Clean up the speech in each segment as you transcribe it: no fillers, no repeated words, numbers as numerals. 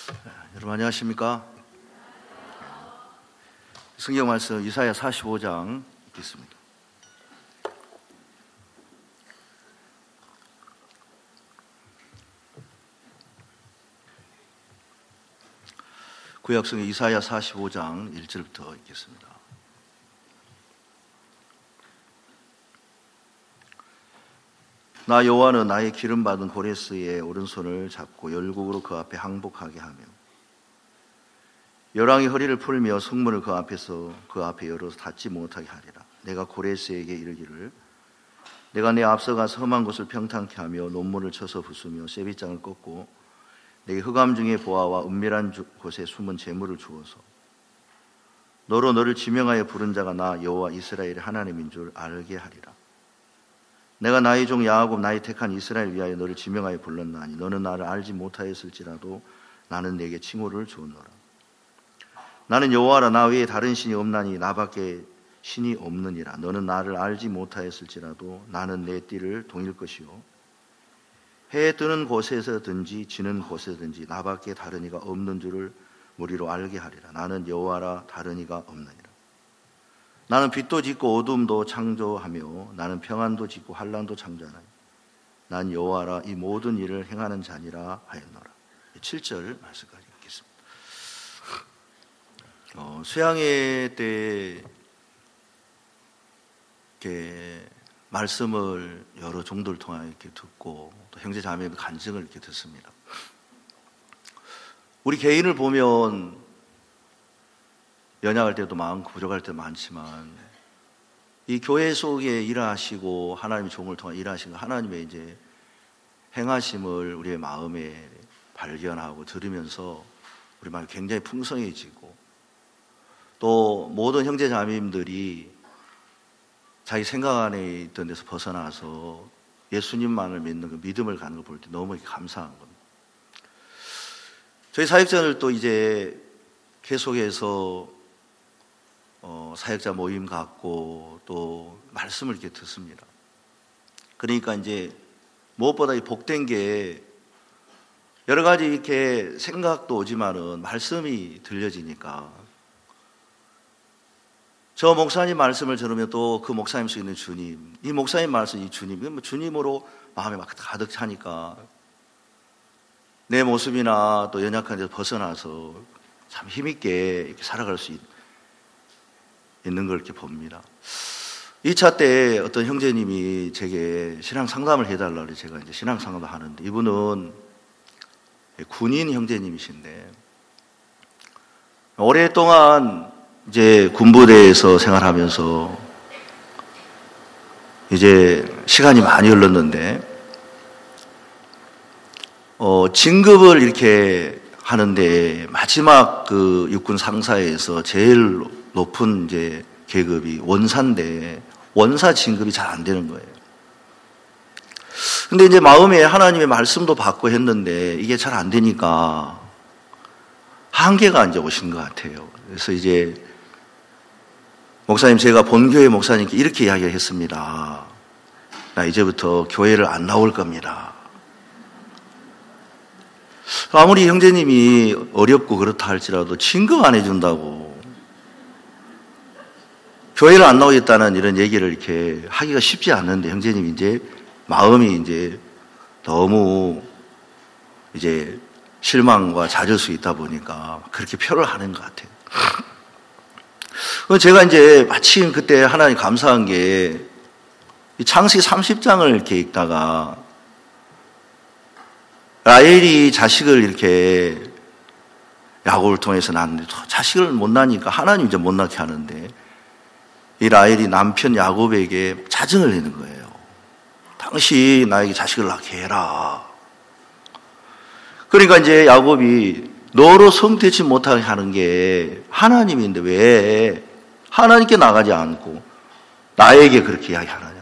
여러분 안녕하십니까? 성경 말씀 이사야 45장 읽겠습니다. 구약성경 이사야 45장 1절부터 읽겠습니다. 나 여호와는 나의 기름받은 고레스의 오른손을 잡고 열국으로 그 앞에 항복하게 하며 열왕이 허리를 풀며 성문을 그 앞에 열어서 닫지 못하게 하리라. 내가 고레스에게 이르기를 내가 내 앞서가서 험한 곳을 평탄케 하며 논문을 쳐서 부수며 쇠빗장을 꺾고 내게 흑암 중에 보아와 은밀한 곳에 숨은 재물을 주어서 너로 너를 지명하여 부른 자가 나 여호와 이스라엘의 하나님인 줄 알게 하리라. 내가 나의 종 야곱 나의 택한 이스라엘 위하여 너를 지명하여 불렀나니 너는 나를 알지 못하였을지라도 나는 내게 칭호를 주었노라. 나는 여호와라. 나 외에 다른 신이 없나니 나밖에 신이 없느니라. 너는 나를 알지 못하였을지라도 나는 내 띠를 동일 것이요 해 뜨는 곳에서든지 지는 곳에서든지 나밖에 다른 이가 없는 줄을 무리로 알게 하리라. 나는 여호와라. 다른 이가 없느니라. 나는 빛도 짓고 어둠도 창조하며 나는 평안도 짓고 환난도 창조하나니 난 여호와라. 이 모든 일을 행하는 자니라 하였노라. 7절 말씀까지 읽겠습니다. 수양회 때 이렇게 말씀을 여러 종들 통하여 이렇게 듣고 또 형제 자매의 간증을 이렇게 듣습니다. 우리 개인을 보면 연약할 때도 많고 부족할 때도 많지만 이 교회 속에 일하시고 하나님의 종을 통해 일하시는 하나님의 이제 행하심을 우리의 마음에 발견하고 들으면서 우리 마음이 굉장히 풍성해지고 또 모든 형제 자매님들이 자기 생각 안에 있던 데서 벗어나서 예수님만을 믿는 그 믿음을 갖는 걸 볼 때 너무 감사한 겁니다. 저희 사역자들 또 이제 계속해서 사역자 모임 갖고 또 말씀을 이렇게 듣습니다. 그러니까 이제 무엇보다 이 복된 게 여러 가지 이렇게 생각도 오지만은 말씀이 들려지니까 저 목사님 말씀을 들으면 또 그 목사님 속에 있는 주님, 이 목사님 말씀, 이 주님, 주님으로 마음이 막 가득 차니까 내 모습이나 또 연약한 데서 벗어나서 참 힘있게 이렇게 살아갈 수 있는 걸 이렇게 봅니다. 2차 때 어떤 형제님이 제게 신앙 상담을 해달라고 제가 이제 신앙 상담을 하는데 이분은 군인 형제님이신데 오랫동안 이제 군부대에서 생활하면서 이제 시간이 많이 흘렀는데 진급을 이렇게 하는데 마지막 그 육군 상사에서 제일 높은 이제 계급이 원사인데 원사 진급이 잘 안 되는 거예요. 근데 이제 마음에 하나님의 말씀도 받고 했는데 이게 잘 안 되니까 한계가 이제 오신 것 같아요. 그래서 이제 목사님, 제가 본교회 목사님께 이렇게 이야기를 했습니다. 나 이제부터 교회를 안 나올 겁니다. 아무리 형제님이 어렵고 그렇다 할지라도 진급 안 해준다고 교회를 안 나오겠다는 이런 얘기를 이렇게 하기가 쉽지 않는데 형제님이 이제 마음이 이제 너무 이제 실망과 잦을 수 있다 보니까 그렇게 표를 하는 것 같아요. 제가 이제 마침 그때 하나님 감사한 게 창세기 30장을 이렇게 읽다가 라헬이 자식을 이렇게 야곱을 통해서 낳는데 자식을 못 낳으니까 하나님 이제 못 낳게 하는데 이 라헬이 남편 야곱에게 자증을 내는 거예요. 당신 나에게 자식을 낳게 해라. 그러니까 이제 야곱이 너로 성되지 못하게 하는 게 하나님인데 왜 하나님께 나가지 않고 나에게 그렇게 이야기하느냐.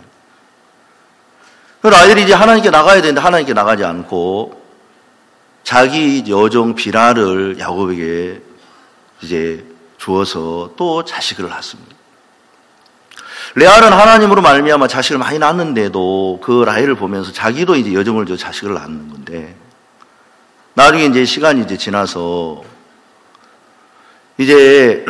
라헬이 이제 하나님께 나가야 되는데 하나님께 나가지 않고 자기 여종 비라를 야곱에게 이제 주어서 또 자식을 낳습니다. 레아는 하나님으로 말미암아 자식을 많이 낳았는데도 그 라헬을 보면서 자기도 이제 여종을 줘 자식을 낳는 건데 나중에 이제 시간이 이제 지나서 이제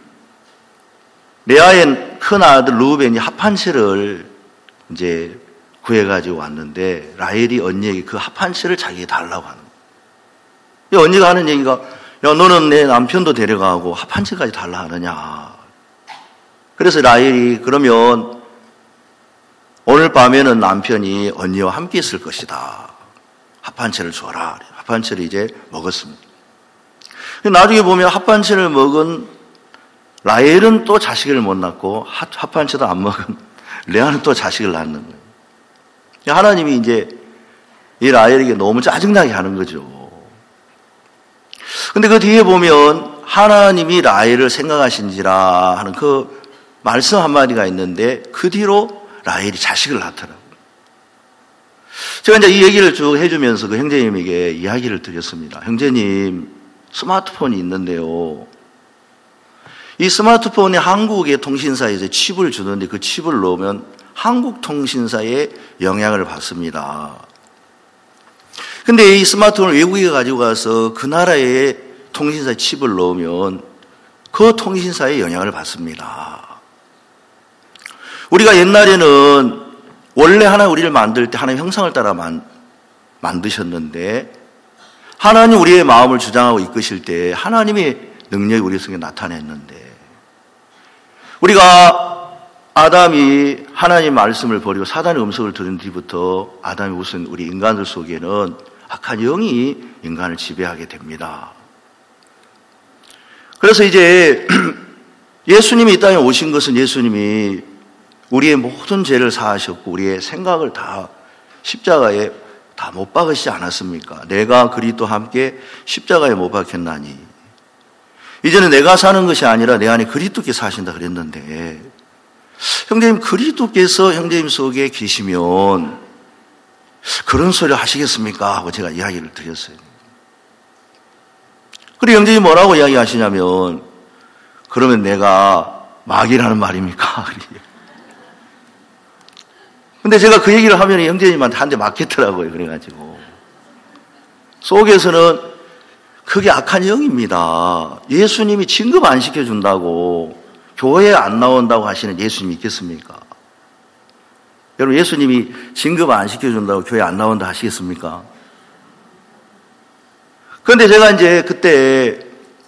레아의 큰 아들 루벤이 합한 채를 이제 구해가지고 왔는데 라헬이 언니에게 그 합한 채를 자기에게 달라고 하는 거예요. 언니가 하는 얘기가 야 너는 내 남편도 데려가고 합한 채까지 달라 하느냐. 그래서 라헬이 그러면 오늘 밤에는 남편이 언니와 함께 있을 것이다. 합한 채를 줘라. 합한 채를 이제 먹었습니다. 나중에 보면 합판체를 먹은 라헬은 또 자식을 못 낳고 합판체도 안 먹은 레아는 또 자식을 낳는 거예요. 하나님이 이제 이 라헬에게 너무 짜증나게 하는 거죠. 근데 그 뒤에 보면 하나님이 라헬을 생각하신지라 하는 그 말씀 한마디가 있는데 그 뒤로 라헬이 자식을 낳더라고요. 제가 이제 이 얘기를 쭉 해주면서 그 형제님에게 이야기를 드렸습니다. 형제님, 스마트폰이 있는데요. 이 스마트폰이 한국의 통신사에서 칩을 주는데 그 칩을 넣으면 한국 통신사에 영향을 받습니다. 근데 이 스마트폰을 외국에 가지고 가서 그 나라의 통신사에 칩을 넣으면 그 통신사에 영향을 받습니다. 우리가 옛날에는 원래 하나님 우리를 만들 때 하나님 형상을 따라 만드셨는데 하나님 우리의 마음을 주장하고 이끄실 때 하나님의 능력이 우리 속에 나타냈는데 우리가 아담이 하나님 말씀을 버리고 사단의 음성을 들은 뒤부터 아담이 우선 우리 인간들 속에는 악한 영이 인간을 지배하게 됩니다. 그래서 이제 예수님이 이 땅에 오신 것은 예수님이 우리의 모든 죄를 사하셨고 우리의 생각을 다 십자가에 다 못 박으시지 않았습니까? 내가 그리스도와 함께 십자가에 못 박혔나니 이제는 내가 사는 것이 아니라 내 안에 그리스도께서 사신다 그랬는데 형제님 그리스도께서 형제님 속에 계시면 그런 소리를 하시겠습니까? 하고 제가 이야기를 드렸어요. 그리고 형제님 뭐라고 이야기하시냐면 그러면 내가 마귀라는 말입니까? 근데 제가 그 얘기를 하면 형제님한테 한 대 맞겠더라고요. 그래가지고. 속에서는 그게 악한 영입니다. 예수님이 진급 안 시켜준다고 교회에 안 나온다고 하시는 예수님이 있겠습니까? 여러분 예수님이 진급 안 시켜준다고 교회 안 나온다 하시겠습니까? 그런데 제가 이제 그때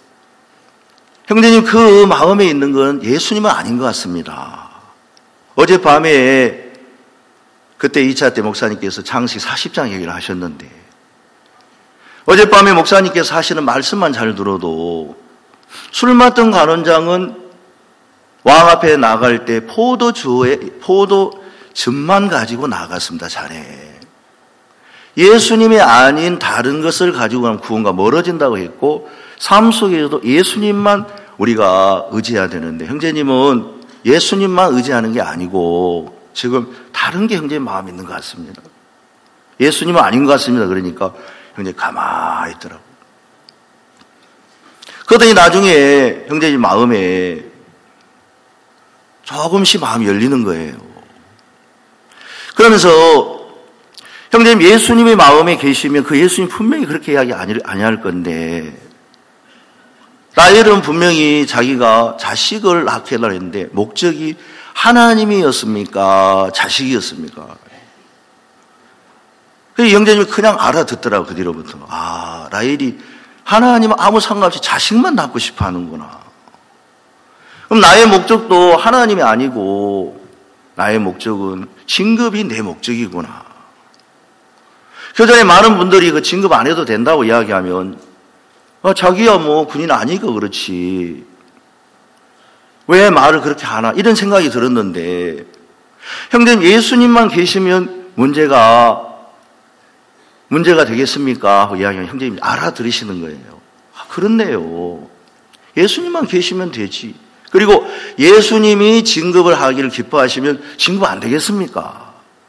형제님 그 마음에 있는 건 예수님은 아닌 것 같습니다. 어젯밤에 그때 2차 때 목사님께서 창세기 40장 얘기를 하셨는데 어젯밤에 목사님께서 하시는 말씀만 잘 들어도 술 맡은 간원장은 왕 앞에 나갈 때 포도즙만 가지고 나갔습니다. 자네. 예수님이 아닌 다른 것을 가지고 가면 구원과 멀어진다고 했고 삶 속에서도 예수님만 우리가 의지해야 되는데 형제님은 예수님만 의지하는 게 아니고 지금 다른 게 형제님 마음에 있는 것 같습니다. 예수님은 아닌 것 같습니다. 그러니까 형제님 가만히 있더라고요. 그러더니 나중에 형제님 마음에 조금씩 마음이 열리는 거예요. 그러면서 형제님 예수님의 마음에 계시면 그 예수님 분명히 그렇게 이야기 아니할 건데 라헬은 분명히 자기가 자식을 낳게 하려고 했는데 목적이 하나님이었습니까? 자식이었습니까? 그래서 형제님이 그냥 알아듣더라고 그 뒤로부터. 아, 라헬이 하나님은 아무 상관없이 자식만 낳고 싶어 하는구나. 그럼 나의 목적도 하나님이 아니고 나의 목적은 진급이 내 목적이구나. 교전에 많은 분들이 그 진급 안 해도 된다고 이야기하면 자기야 뭐 군인 아니니까 그렇지. 왜 말을 그렇게 하나? 이런 생각이 들었는데 형제님 예수님만 계시면 문제가 되겠습니까? 하고 이야기하면 형제님이 알아들으시는 거예요. 아, 그렇네요. 예수님만 계시면 되지. 그리고 예수님이 진급을 하기를 기뻐하시면 진급 안 되겠습니까?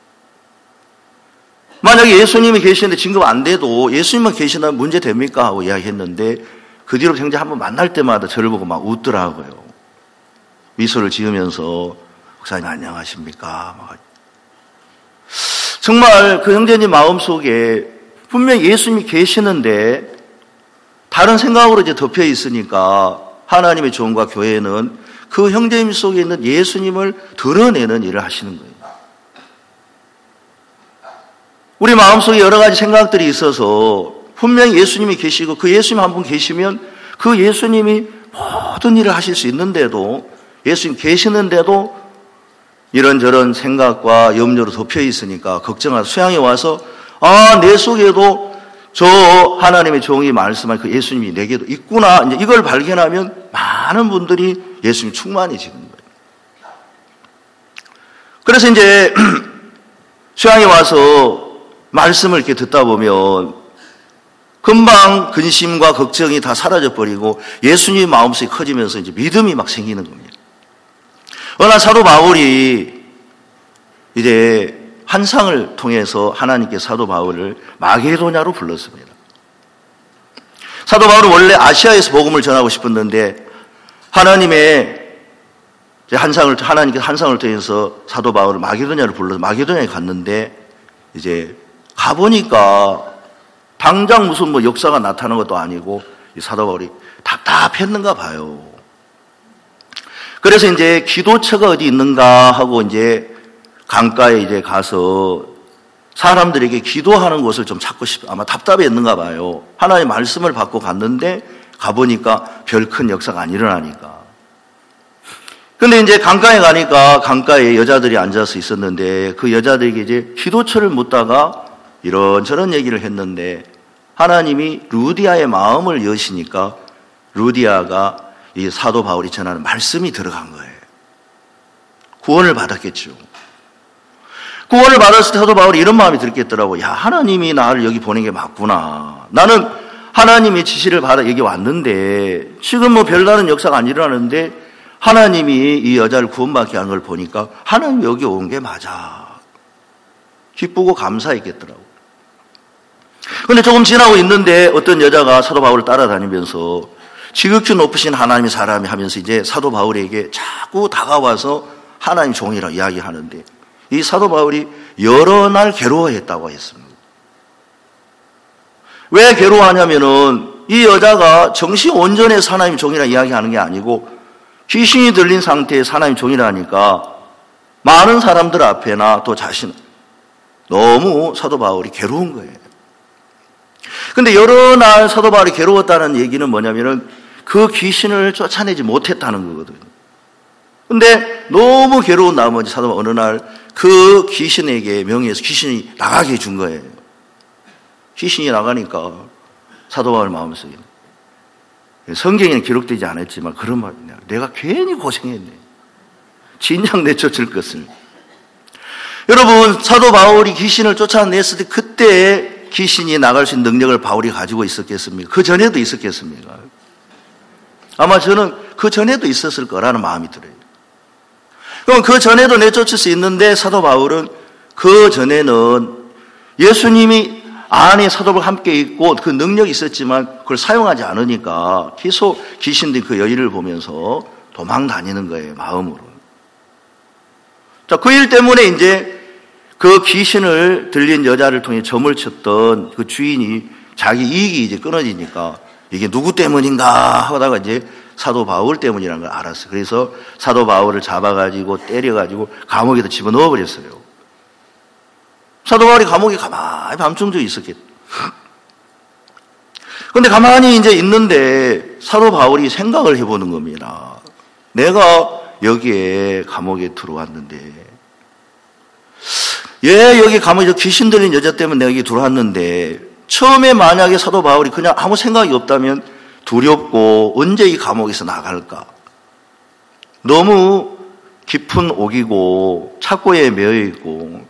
만약에 예수님이 계시는데 진급 안 돼도 예수님만 계시다면 문제 됩니까? 하고 이야기했는데 그 뒤로 형제 한번 만날 때마다 저를 보고 막 웃더라고요. 미소를 지으면서 목사님 안녕하십니까? 막. 정말 그 형제님 마음속에 분명히 예수님이 계시는데 다른 생각으로 이제 덮여 있으니까 하나님의 종과 교회는 그 형제님 속에 있는 예수님을 드러내는 일을 하시는 거예요. 우리 마음속에 여러 가지 생각들이 있어서 분명히 예수님이 계시고 그 예수님 한 분 계시면 그 예수님이 모든 일을 하실 수 있는데도 예수님 계시는데도 이런저런 생각과 염려로 덮여 있으니까 걱정하고 수양에 와서 내 속에도 저 하나님의 종이 말씀한 그 예수님이 내게도 있구나. 이제 이걸 발견하면 많은 분들이 예수님 충만해지는 거예요. 그래서 이제 수양에 와서 말씀을 이렇게 듣다 보면 금방 근심과 걱정이 다 사라져버리고 예수님 마음속이 커지면서 이제 믿음이 막 생기는 겁니다. 어느 날 사도 바울이 이제 환상을 통해서 하나님께 사도 바울을 마게도냐로 불렀습니다. 사도 바울은 원래 아시아에서 복음을 전하고 싶었는데 하나님께 환상을 통해서 사도 바울을 마게도냐로 불러서 마게도냐에 갔는데 이제 가보니까 당장 무슨 역사가 나타나는 것도 아니고 사도 바울이 답답했는가 봐요. 그래서 이제 기도처가 어디 있는가 하고 이제 강가에 이제 가서 사람들에게 기도하는 곳을 좀 찾고 아마 답답했는가 봐요. 하나님의 말씀을 받고 갔는데 가보니까 별 큰 역사가 안 일어나니까. 근데 이제 강가에 가니까 강가에 여자들이 앉아서 있었는데 그 여자들에게 이제 기도처를 묻다가 이런저런 얘기를 했는데 하나님이 루디아의 마음을 여시니까 루디아가 이 사도 바울이 전하는 말씀이 들어간 거예요. 구원을 받았겠죠. 구원을 받았을 때 사도 바울이 이런 마음이 들겠더라고. 야, 하나님이 나를 여기 보낸 게 맞구나. 나는 하나님의 지시를 받아 여기 왔는데 지금 뭐 별다른 역사가 안 일어나는데 하나님이 이 여자를 구원받게 하는 걸 보니까 하나님 여기 온 게 맞아. 기쁘고 감사했겠더라고. 근데 조금 지나고 있는데 어떤 여자가 사도 바울을 따라다니면서 지극히 높으신 하나님의 사람이 하면서 이제 사도 바울에게 자꾸 다가와서 하나님 종이라고 이야기하는데 이 사도 바울이 여러 날 괴로워했다고 했습니다. 왜 괴로워하냐면은 이 여자가 정신 온전해서 하나님 종이라고 이야기하는 게 아니고 귀신이 들린 상태에서 하나님 종이라니까 많은 사람들 앞에나 또 자신 너무 사도 바울이 괴로운 거예요. 근데 여러 날 사도 바울이 괴로웠다는 얘기는 뭐냐면은 그 귀신을 쫓아내지 못했다는 거거든요. 근데 너무 괴로운 나머지 사도 바울 어느 날 그 귀신에게 명예해서 귀신이 나가게 해준 거예요. 귀신이 나가니까 사도 바울 마음속에 성경에는 기록되지 않았지만 그런 말이냐. 내가 괜히 고생했네. 진작 내쫓을 것을. 여러분 사도 바울이 귀신을 쫓아냈을 때 그때 귀신이 나갈 수 있는 능력을 바울이 가지고 있었겠습니까? 그 전에도 있었겠습니까? 아마 저는 그 전에도 있었을 거라는 마음이 들어요. 그럼 그 전에도 내쫓을 수 있는데 사도 바울은 그 전에는 예수님이 안에 사도 바울과 함께 있고 그 능력이 있었지만 그걸 사용하지 않으니까 계속 귀신들이 그 여인을 보면서 도망 다니는 거예요, 마음으로. 자, 그 일 때문에 이제 그 귀신을 들린 여자를 통해 점을 쳤던 그 주인이 자기 이익이 이제 끊어지니까 이게 누구 때문인가 하다가 이제 사도 바울 때문이라는 걸 알았어요. 그래서 사도 바울을 잡아가지고 때려가지고 감옥에다 집어넣어 버렸어요. 사도 바울이 감옥에 가만히 밤중도 있었겠죠. 그런데 가만히 이제 있는데 사도 바울이 생각을 해보는 겁니다. 내가 여기에 감옥에 들어왔는데 여기 감옥에 귀신 들린 여자 때문에 내가 여기 들어왔는데 처음에 만약에 사도 바울이 그냥 아무 생각이 없다면 두렵고 언제 이 감옥에서 나갈까? 너무 깊은 옥이고 착고에 매여있고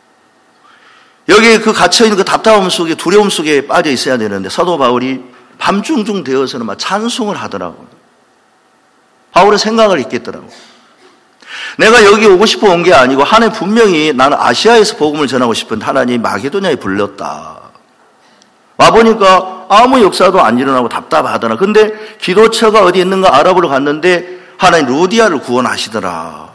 여기 그 갇혀있는 그 답답함 속에 두려움 속에 빠져 있어야 되는데 사도 바울이 밤중중 되어서는 막 찬송을 하더라고요. 바울은 생각을 했겠더라고요. 내가 여기 오고 싶어 온 게 아니고 하나님 분명히 나는 아시아에서 복음을 전하고 싶은데 하나님이 마게도냐에 불렀다. 와보니까 아무 역사도 안 일어나고 답답하더라. 근데 기도처가 어디 있는가 알아보러 갔는데 하나님 루디아를 구원하시더라.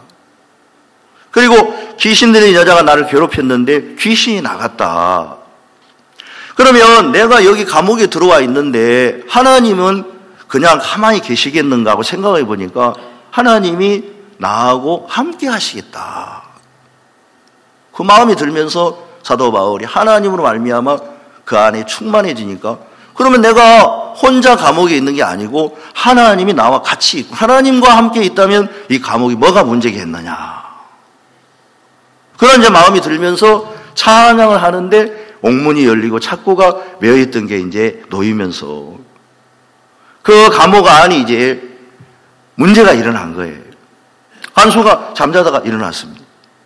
그리고 귀신 들린 여자가 나를 괴롭혔는데 귀신이 나갔다. 그러면 내가 여기 감옥에 들어와 있는데 하나님은 그냥 가만히 계시겠는가 하고 생각해 보니까 하나님이 나하고 함께 하시겠다. 그 마음이 들면서 사도 바울이 하나님으로 말미암아 그 안에 충만해지니까 그러면 내가 혼자 감옥에 있는 게 아니고 하나님이 나와 같이 있고 하나님과 함께 있다면 이 감옥이 뭐가 문제겠느냐. 그런 이제 마음이 들면서 찬양을 하는데 옥문이 열리고 창고가 메어있던 게 이제 놓이면서 그 감옥 안이 이제 문제가 일어난 거예요. 간수가 잠자다가 일어났습니다.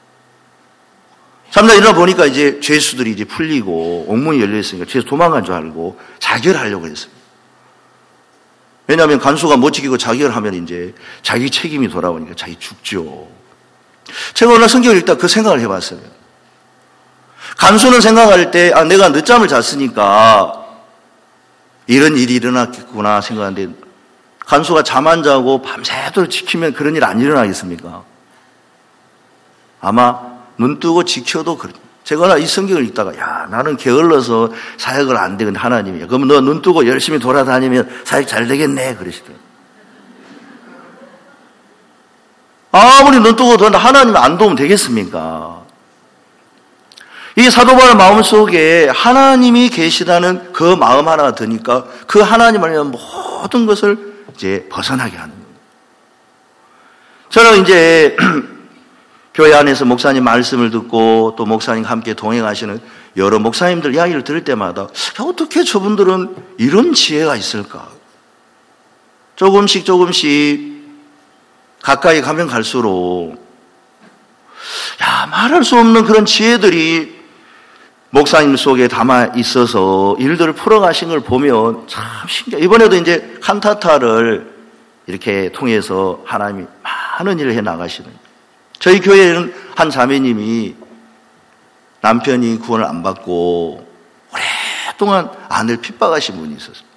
잠자 일어나 보니까 이제 죄수들이 이제 풀리고 옥문이 열려있으니까 죄수 도망간 줄 알고 자결하려고 했습니다. 왜냐하면 간수가 못 지키고 자결하면 이제 자기 책임이 돌아오니까 자기 죽죠. 제가 오늘 성경을 읽다 그 생각을 해봤어요. 간수는 생각할 때 내가 늦잠을 잤으니까 이런 일이 일어났겠구나 생각하는데 간수가 잠 안 자고 밤새도록 지키면 그런 일 안 일어나겠습니까? 아마 눈 뜨고 지켜도 제가 이 성경을 읽다가 나는 게을러서 사역을 안 되는데 하나님이야. 그러면 너 눈 뜨고 열심히 돌아다니면 사역 잘 되겠네 그러시더라고요. 아무리 눈 뜨고 돌아다니면 하나님 안 도우면 되겠습니까? 이 사도 바울의 마음속에 하나님이 계시다는 그 마음 하나가 드니까 그 하나님을 위한 모든 것을 이제 벗어나게 하는 거예요. 저는 이제 교회 안에서 목사님 말씀을 듣고 또 목사님과 함께 동행하시는 여러 목사님들 이야기를 들을 때마다 어떻게 저분들은 이런 지혜가 있을까? 조금씩 가까이 가면 갈수록 말할 수 없는 그런 지혜들이 목사님 속에 담아 있어서 일들을 풀어가신 걸 보면 참 신기해요. 이번에도 이제 칸타타를 이렇게 통해서 하나님이 많은 일을 해 나가시는 거예요. 저희 교회에는 한 자매님이 남편이 구원을 안 받고 오랫동안 아내를 핍박하신 분이 있었어요.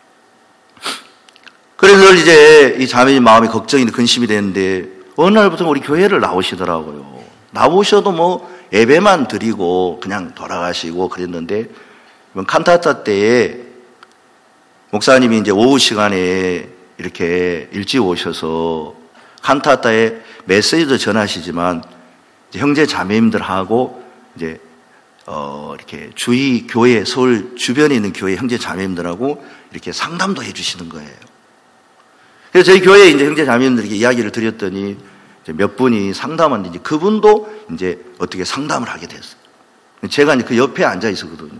그래서 이제 이 자매님 마음이 걱정이 근심이 되는데 어느 날부터 우리 교회를 나오시더라고요. 나오셔도 예배만 드리고 그냥 돌아가시고 그랬는데 칸타타 때에 목사님이 이제 오후 시간에 이렇게 일찍 오셔서 칸타타에 메시지도 전하시지만 형제 자매님들하고 이제 이렇게 주위 교회 서울 주변에 있는 교회 형제 자매님들하고 이렇게 상담도 해주시는 거예요. 그래서 저희 교회에 이제 형제 자매님들에게 이야기를 드렸더니 이제 몇 분이 상담하는데 이제 그분도 이제 어떻게 상담을 하게 됐어요. 제가 이제 그 옆에 앉아 있었거든요.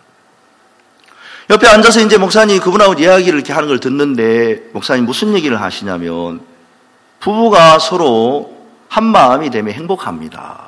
옆에 앉아서 이제 목사님이 그분하고 이야기를 이렇게 하는 걸 듣는데 목사님 무슨 얘기를 하시냐면 부부가 서로 한 마음이 되면 행복합니다.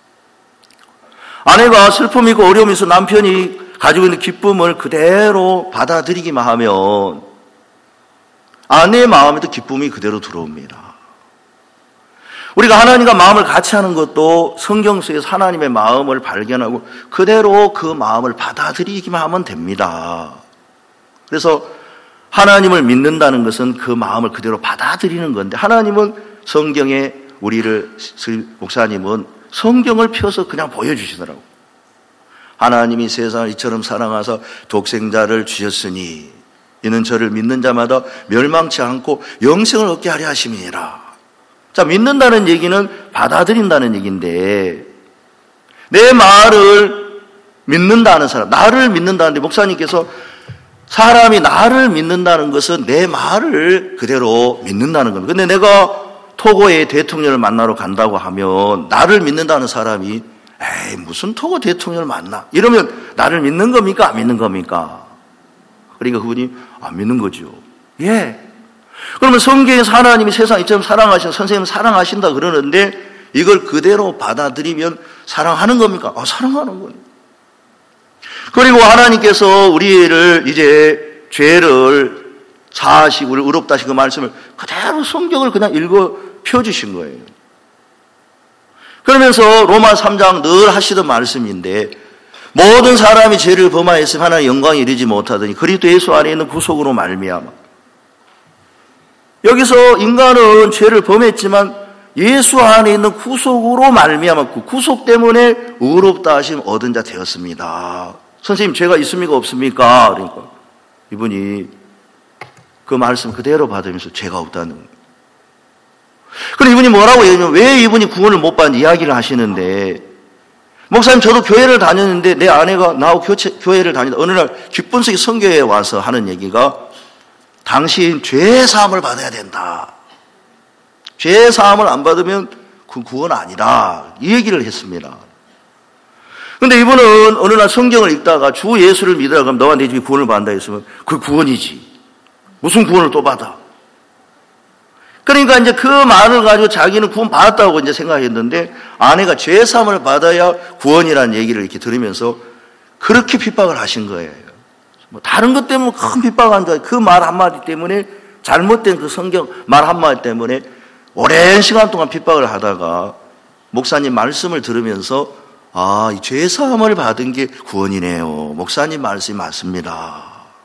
아내가 슬픔이 있고 어려움이 있어 남편이 가지고 있는 기쁨을 그대로 받아들이기만 하면 아내의 마음에도 기쁨이 그대로 들어옵니다. 우리가 하나님과 마음을 같이 하는 것도 성경 속에서 하나님의 마음을 발견하고 그대로 그 마음을 받아들이기만 하면 됩니다. 그래서 하나님을 믿는다는 것은 그 마음을 그대로 받아들이는 건데 하나님은 성경에 우리를 목사님은 성경을 펴서 그냥 보여주시더라고요. 하나님이 세상을 이처럼 사랑하사 독생자를 주셨으니 이는 저를 믿는 자마다 멸망치 않고 영생을 얻게 하려 하심이니라. 자, 믿는다는 얘기는 받아들인다는 얘기인데 내 말을 믿는다는 사람, 나를 믿는다는데 목사님께서 사람이 나를 믿는다는 것은 내 말을 그대로 믿는다는 겁니다. 근데 내가 토고의 대통령을 만나러 간다고 하면 나를 믿는다는 사람이 무슨 토고 대통령을 만나? 이러면 나를 믿는 겁니까? 안 믿는 겁니까? 그러니까 그분이 안 믿는 거죠. 예. 그러면 성경에서 하나님이 세상 이처럼 사랑하신 선생님 사랑하신다 그러는데 이걸 그대로 받아들이면 사랑하는 겁니까? 사랑하는 거예요. 그리고 하나님께서 우리를 이제 죄를 사하시고 우리를 의롭다 하신 그 말씀을 그대로 성경을 그냥 읽어 펴주신 거예요. 그러면서 로마 3장 늘 하시던 말씀인데 모든 사람이 죄를 범하였으면 하나님의 영광에 이르지 못하더니 그리스도 예수 안에 있는 구속으로 말미암아. 여기서 인간은 죄를 범했지만 예수 안에 있는 구속으로 말미암았고 구속 때문에 의롭다 하심 얻은 자 되었습니다. 선생님 죄가 있습니까 없습니까? 그러니까 이분이 그 말씀 그대로 받으면서 죄가 없다는 거예요. 그럼 이분이 뭐라고 얘기하면 왜 이분이 구원을 못 받는 이야기를 하시는데, 목사님 저도 교회를 다녔는데 내 아내가 나하고 교회를 다니다 어느 날 기쁜 속에 선교회에 와서 하는 얘기가 당신 죄 사함을 받아야 된다. 죄 사함을 안 받으면 그 구원 아니다. 이 얘기를 했습니다. 근데 이분은 어느 날 성경을 읽다가 주 예수를 믿으라 그러면 너와 내 집이 구원을 받는다 했으면 그 구원이지. 무슨 구원을 또 받아? 그러니까 이제 그 말을 가지고 자기는 구원 받았다고 이제 생각했는데 아내가 죄 사함을 받아야 구원이라는 얘기를 이렇게 들으면서 그렇게 핍박을 하신 거예요. 뭐 다른 것 때문에 큰 핍박한다. 그 말 한마디 때문에 잘못된 그 성경 말 한마디 때문에 오랜 시간 동안 핍박을 하다가 목사님 말씀을 들으면서 아, 이 죄 사함을 받은 게 구원이네요. 목사님 말씀이 맞습니다.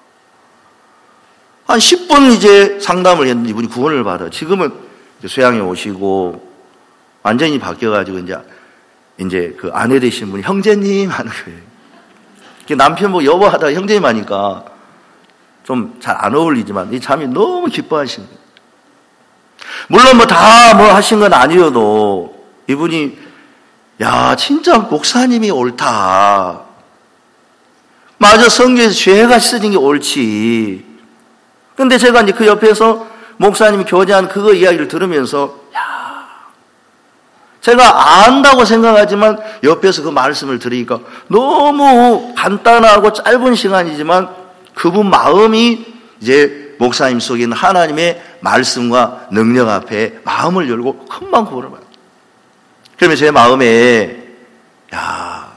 한 10분 이제 상담을 했는데 이분이 구원을 받아. 지금은 수양에 오시고 완전히 바뀌어가지고 이제 그 아내 되신 분이 형제님 하는 거예요. 남편 뭐 여보 하다가 형제님 하니까 좀 잘 안 어울리지만 이 자매 너무 기뻐하시는 거예요. 물론 뭐 다 뭐 하신 건 아니어도 이분이 야, 진짜 목사님이 옳다. 맞아, 성경에서 죄가 쓰는 게 옳지. 근데 제가 이제 그 옆에서 목사님이 교제한 그거 이야기를 들으면서, 야, 제가 안다고 생각하지만 옆에서 그 말씀을 들으니까 너무 간단하고 짧은 시간이지만 그분 마음이 이제 목사님 속에 있는 하나님의 말씀과 능력 앞에 마음을 열고 금방 구원을 받아요. 그러면 제 마음에, 야,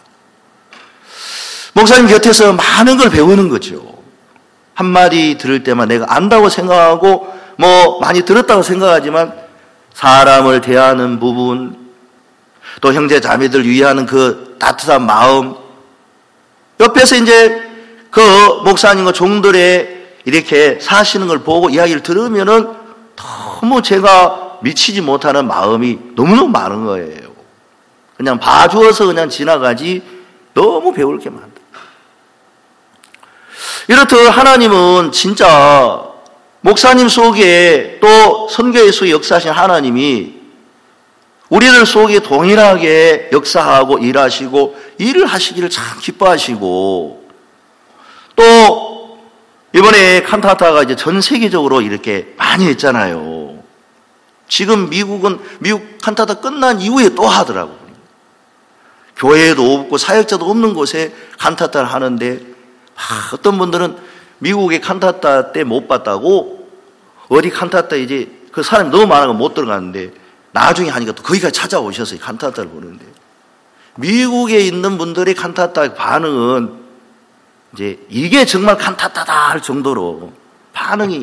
목사님 곁에서 많은 걸 배우는 거죠. 한마디 들을 때만 내가 안다고 생각하고 뭐 많이 들었다고 생각하지만 사람을 대하는 부분, 또 형제 자매들 위하는 그 따뜻한 마음, 옆에서 이제 그 목사님과 종들의 이렇게 사시는 걸 보고 이야기를 들으면은 너무 제가 미치지 못하는 마음이 너무너무 많은 거예요. 그냥 봐주어서 그냥 지나가지 너무 배울 게 많다. 이렇듯 하나님은 진짜 목사님 속에 또 선교회 속에 역사하신 하나님이 우리들 속에 동일하게 역사하고 일하시고 일을 하시기를 참 기뻐하시고 또 이번에 칸타타가 이제 전 세계적으로 이렇게 많이 했잖아요. 지금 미국 칸타타 끝난 이후에 또 하더라고요. 교회도 없고 사역자도 없는 곳에 칸타타를 하는데 어떤 분들은 미국의 칸타타 때 못 봤다고 어디 칸타타 이제 그 사람이 너무 많아서 못 들어갔는데 나중에 하니까 또 거기까지 찾아오셔서 칸타타를 보는데 미국에 있는 분들의 칸타타 반응은 이제 이게 정말 칸타타다 할 정도로 반응이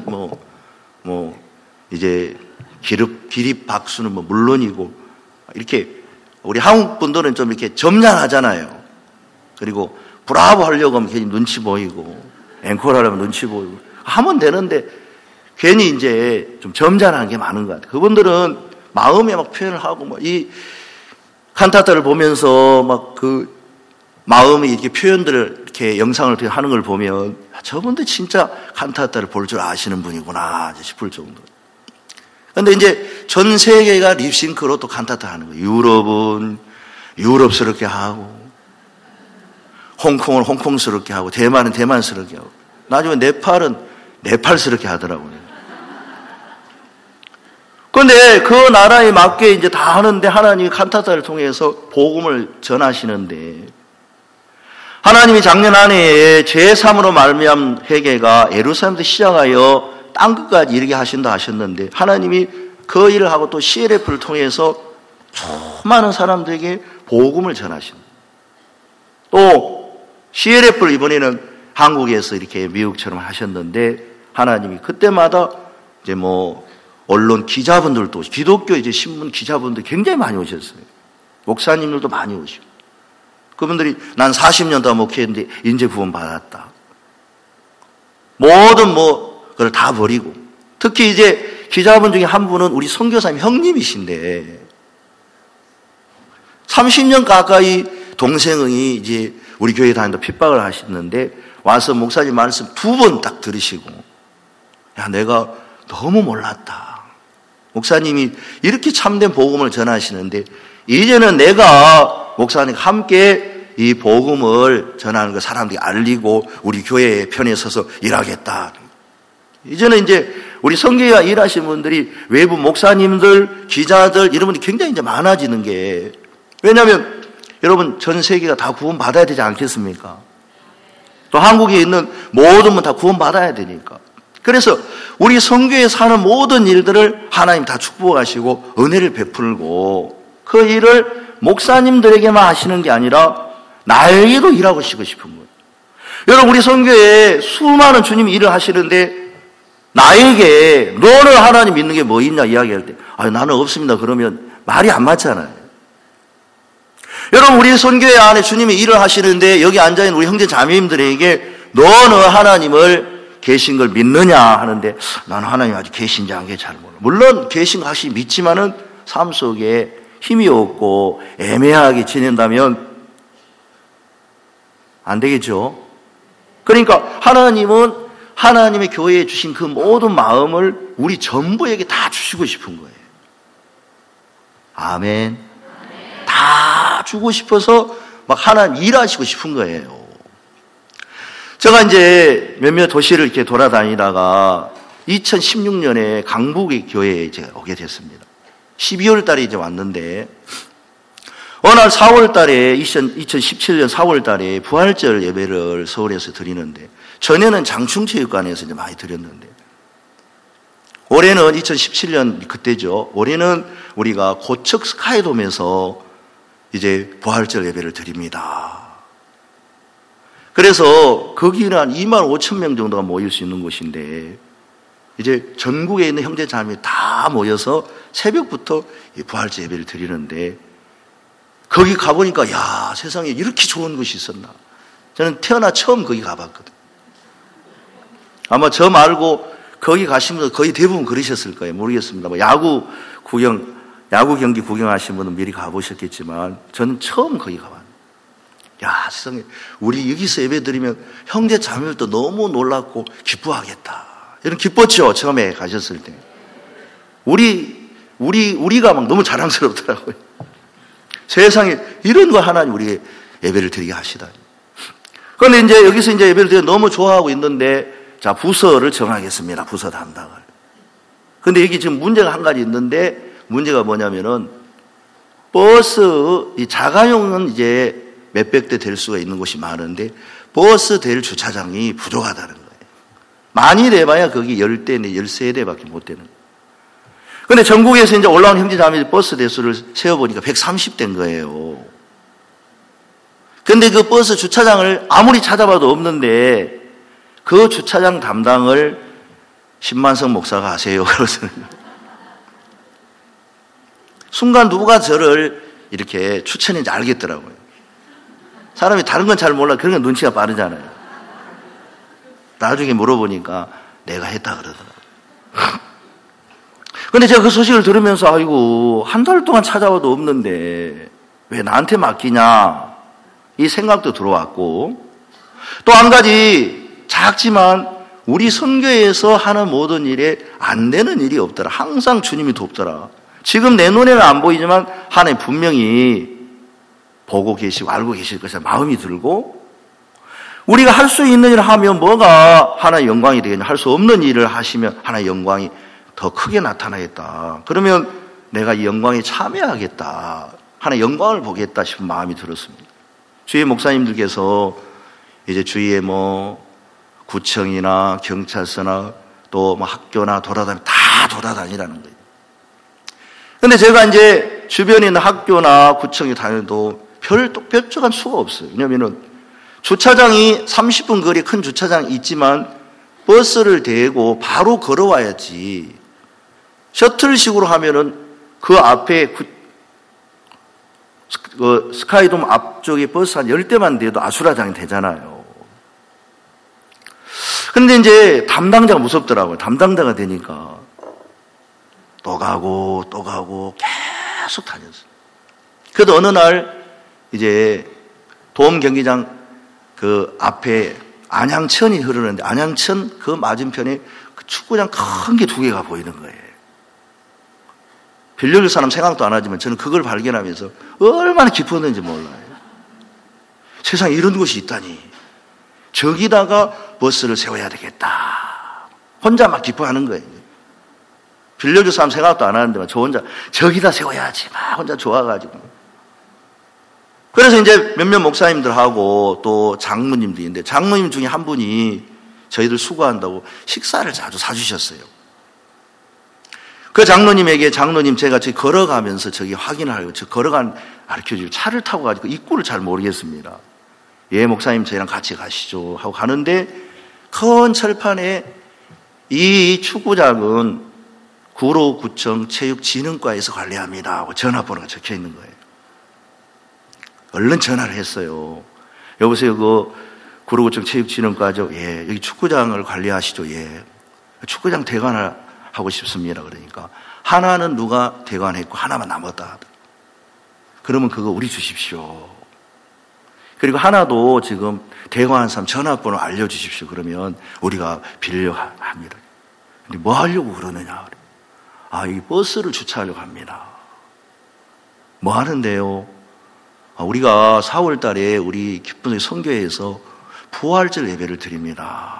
이제 기립 박수는 뭐 물론이고 이렇게 우리 한국 분들은 좀 이렇게 점잖하잖아요. 그리고 브라보 하려고 하면 괜히 눈치 보이고 앵콜 하려면 눈치 보이고 하면 되는데 괜히 이제 좀 점잖한 게 많은 것 같아요. 그분들은 마음에 막 표현을 하고 막 이 칸타타를 보면서 막 그 마음의 이렇게 표현들을 이렇게 영상을 하는 걸 보면 저분들 진짜 칸타타를 볼 줄 아시는 분이구나 싶을 정도. 근데 이제 전 세계가 립싱크로 또 칸타타 하는 거예요. 유럽은 유럽스럽게 하고 홍콩은 홍콩스럽게 하고 대만은 대만스럽게 하고 나중에 네팔은 네팔스럽게 하더라고요. 그런데 그 나라에 맞게 이제 다 하는데 하나님이 칸타타를 통해서 복음을 전하시는데 하나님이 작년 한 해에 제3으로 말미암은 회개가 예루살렘부터 시작하여 땅끝까지 이르게 하신다 하셨는데 하나님이 그 일을 하고 또 CLF를 통해서 수많은 사람들에게 복음을 전하신다. 또 CLF를 이번에는 한국에서 이렇게 미국처럼 하셨는데 하나님이 그때마다 이제 뭐 언론 기자분들도 기독교 이제 신문 기자분들 굉장히 많이 오셨어요. 목사님들도 많이 오시고 그분들이 난 40년 더 목회했는데 이제 구원 받았다. 모든 그걸 다 버리고 특히 이제 기자분 중에 한 분은 우리 선교사님 형님이신데 30년 가까이 동생이 이제 우리 교회 다닌다 핍박을 하시는데 와서 목사님 말씀 2번 딱 들으시고, 야, 내가 너무 몰랐다. 목사님이 이렇게 참된 복음을 전하시는데 이제는 내가 목사님과 함께 이 복음을 전하는 거 사람들이 알리고 우리 교회의 편에 서서 일하겠다. 이제는 이제 우리 선교회와 일하시는 분들이 외부 목사님들, 기자들 이런 분들이 굉장히 이제 많아지는 게, 왜냐하면 여러분 전 세계가 다 구원 받아야 되지 않겠습니까? 또 한국에 있는 모든 분 다 구원 받아야 되니까. 그래서 우리 선교에 사는 모든 일들을 하나님 다 축복하시고 은혜를 베풀고 그 일을 목사님들에게만 하시는 게 아니라 나에게도 일하고 싶은 거예요. 여러분 우리 선교에 수많은 주님이 일을 하시는데 나에게 너는 하나님 믿는 게 뭐 있냐 이야기할 때 나는 없습니다 그러면 말이 안 맞잖아요. 여러분 우리 선교회 안에 주님이 일을 하시는데 여기 앉아있는 우리 형제 자매님들에게 너는 하나님을 계신 걸 믿느냐 하는데 나는 하나님 아직 계신지 안 계신지 잘 몰라. 물론 계신 거 확실히 믿지만은 삶 속에 힘이 없고 애매하게 지낸다면 안 되겠죠. 그러니까 하나님은 하나님의 교회에 주신 그 모든 마음을 우리 전부에게 다 주시고 싶은 거예요. 아멘. 다 주고 싶어서 막 하나님 일하시고 싶은 거예요. 제가 이제 몇몇 도시를 이렇게 돌아다니다가 2016년에 강북의 교회에 이제 오게 됐습니다. 12월 달에 이제 왔는데 어느 날 4월 달에 2017년 4월 달에 부활절 예배를 서울에서 드리는데 전에는 장충체육관에서 이제 많이 드렸는데 올해는 2017년 그때죠. 올해는 우리가 고척 스카이돔에서 이제 부활절 예배를 드립니다. 그래서 거기는 한 2만 5천 명 정도가 모일 수 있는 곳인데 이제 전국에 있는 형제 자매 다 모여서 새벽부터 부활절 예배를 드리는데 거기 가보니까 야 세상에 이렇게 좋은 곳이 있었나. 저는 태어나 처음 거기 가봤거든. 아마 저 말고 거기 가시면서 거의 대부분 그러셨을 거예요. 모르겠습니다. 뭐 야구 경기 구경하신 분은 미리 가보셨겠지만 저는 처음 거기 가봤어요. 야 세상에 우리 여기서 예배 드리면 형제 자매들도 너무 놀랍고 기뻐하겠다. 이런 기뻤죠. 처음에 가셨을 때. 우리가 막 너무 자랑스럽더라고요. 세상에 이런 거 하나님 우리 예배를 드리게 하시다니. 그런데 이제 여기서 이제 예배를 드리고 너무 좋아하고 있는데 자 부서를 정하겠습니다. 부서 담당을. 근데 여기 지금 문제가 한 가지 있는데 문제가 뭐냐면은 버스 이 자가용은 이제 몇백 대 될 수가 있는 곳이 많은데 버스 될 주차장이 부족하다는 거예요. 많이 돼봐야 거기 10대, 13대밖에 못 되는 거예요. 근데 전국에서 이제 올라온 형제자매들 버스 대수를 세어보니까 130대인 거예요. 근데 그 버스 주차장을 아무리 찾아봐도 없는데 그 주차장 담당을 신만성 목사가 하세요. 그러서는 순간 누가 저를 이렇게 추천했는지 알겠더라고요. 사람이 다른 건 잘 몰라. 그런 건 눈치가 빠르잖아요. 나중에 물어보니까 내가 했다 그러더라고요. 근데 제가 그 소식을 들으면서 아이고 한 달 동안 찾아와도 없는데 왜 나한테 맡기냐 이 생각도 들어왔고 또 한 가지 작지만 우리 선교회에서 하는 모든 일에 안 되는 일이 없더라. 항상 주님이 돕더라. 지금 내 눈에는 안 보이지만 하나님 분명히 보고 계시고 알고 계실 것이라 마음이 들고 우리가 할 수 있는 일을 하면 뭐가 하나의 영광이 되겠냐. 할 수 없는 일을 하시면 하나의 영광이 더 크게 나타나겠다. 그러면 내가 이 영광에 참여하겠다. 하나의 영광을 보겠다 싶은 마음이 들었습니다. 주위의 목사님들께서 이제 주위에 뭐 구청이나 경찰서나 또 뭐 학교나 다 돌아다니라는 거예요. 근데 제가 이제 주변에 있는 학교나 구청에 다녀도 뾰족한 수가 없어요. 왜냐면은 주차장이 30분 거리에 큰 주차장이 있지만 버스를 대고 바로 걸어와야지. 셔틀식으로 하면은 그 앞에 스카이돔 앞쪽에 버스 한 10대만 대도 아수라장이 되잖아요. 근데 이제 담당자가 무섭더라고요. 담당자가 되니까 또 가고 계속 다녔어요. 그래도 어느 날 이제 도움 경기장 그 앞에 안양천이 흐르는데 안양천 그 맞은편에 그 축구장 큰 게 두 개가 보이는 거예요. 빌려줄 사람 생각도 안 하지만 저는 그걸 발견하면서 얼마나 기뻤는지 몰라요. 세상에 이런 곳이 있다니. 저기다가 버스를 세워야 되겠다. 혼자 막 기뻐하는 거예요. 빌려줄 사람 생각도 안 하는데 저 혼자 저기다 세워야지 막 혼자 좋아가지고. 그래서 이제 몇몇 목사님들하고 또 장로님도 있는데 장로님 중에 한 분이 저희들 수고한다고 식사를 자주 사주셨어요. 그 장로님에게 장로님 제가 저기 걸어가면서 저기 확인을 하려고 저 가르쳐주고 차를 타고 가지고 입구를 잘 모르겠습니다. 예, 목사님 저희랑 같이 가시죠 하고 가는데 큰 철판에 이 축구장은 구로구청 체육진흥과에서 관리합니다 하고 전화번호가 적혀 있는 거예요. 얼른 전화를 했어요. 여보세요, 그 구로구청 체육진흥과죠? 예, 여기 축구장을 관리하시죠? 예, 축구장 대관을 하고 싶습니다. 그러니까 하나는 누가 대관했고 하나만 남았다. 그러면 그거 우리 주십시오. 그리고 하나도 지금 대관한 사람 전화번호 알려주십시오. 그러면 우리가 빌려합니다. 근데 뭐 하려고 그러느냐? 아, 이 버스를 주차하려고 합니다. 뭐 하는데요? 우리가 4월 달에 우리 기쁨의 선교회에서 부활절 예배를 드립니다.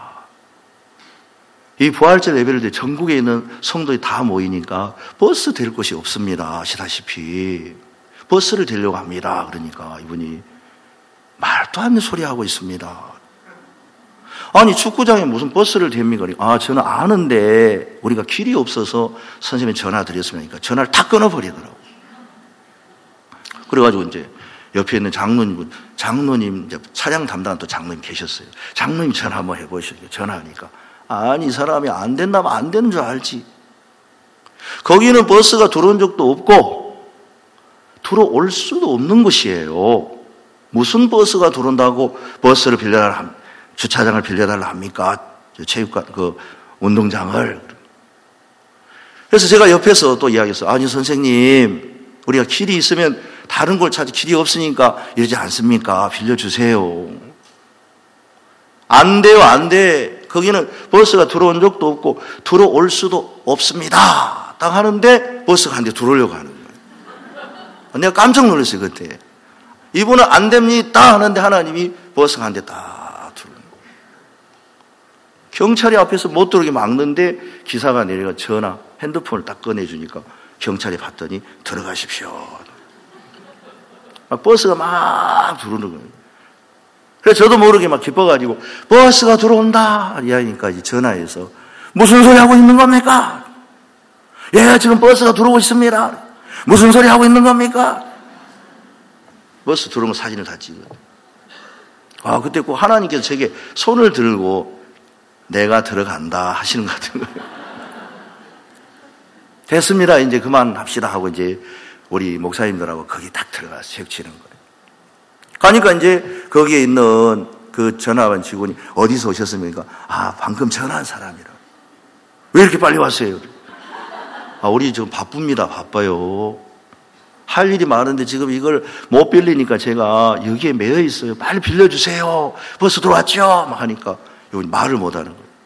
이 부활절 예배를 때 전국에 있는 성도들이 다 모이니까 버스 댈 곳이 없습니다. 아시다시피. 버스를 대려고 합니다. 그러니까 이분이 말도 안 되는 소리 하고 있습니다. 아니, 축구장에 무슨 버스를 댑니까? 아, 저는 아는데 우리가 길이 없어서 선생님이 전화 드렸으니까 전화를 다 끊어버리더라고요. 그래가지고 이제 옆에 있는 장로님, 이제 차량 담당한 또 장로님 계셨어요. 장로님 전화 한번 해보시죠. 전화하니까. 아니, 이 사람이 안 된다면 안 되는 줄 알지. 거기는 버스가 들어온 적도 없고 들어올 수도 없는 곳이에요. 무슨 버스가 들어온다고 버스를 빌려달라, 주차장을 빌려달라 합니까? 체육관, 그 운동장을. 그래서 제가 옆에서 또 이야기했어요. 아니, 선생님, 우리가 길이 있으면 다른 걸 찾을 길이 없으니까 이러지 않습니까? 빌려주세요. 안 돼요, 안 돼. 거기는 버스가 들어온 적도 없고 들어올 수도 없습니다. 딱 하는데 버스가 한 대 들어오려고 하는 거예요. 내가 깜짝 놀랐어요, 그때. 이분은 안 됩니다 하는데 하나님이 버스가 한 대 딱 들어오는 거예요. 경찰이 앞에서 못 들어오게 막는데 기사가 내려가 핸드폰을 딱 꺼내주니까 경찰이 봤더니 들어가십시오. 막 버스가 막 들어오는 거예요. 그래서 저도 모르게 막 기뻐가지고 버스가 들어온다 이야기까지 전화해서 무슨 소리 하고 있는 겁니까? 예, 지금 버스가 들어오고 있습니다. 무슨 소리 하고 있는 겁니까? 버스 들어온 거 사진을 다 찍어요. 아, 그때 꼭 하나님께서 제게 손을 들고 내가 들어간다 하시는 것 같은 거예요. 됐습니다. 이제 그만합시다 하고 이제 우리 목사님들하고 거기 딱 들어가서 체육치는 거예요. 가니까 이제 거기에 있는 그 전화한 직원이 어디서 오셨습니까? 아, 방금 전화한 사람이라. 왜 이렇게 빨리 왔어요? 아, 우리 지금 바쁩니다. 바빠요. 할 일이 많은데 지금 이걸 못 빌리니까 제가 여기에 매여 있어요. 빨리 빌려주세요. 버스 들어왔죠? 막 하니까 여기 말을 못 하는 거예요.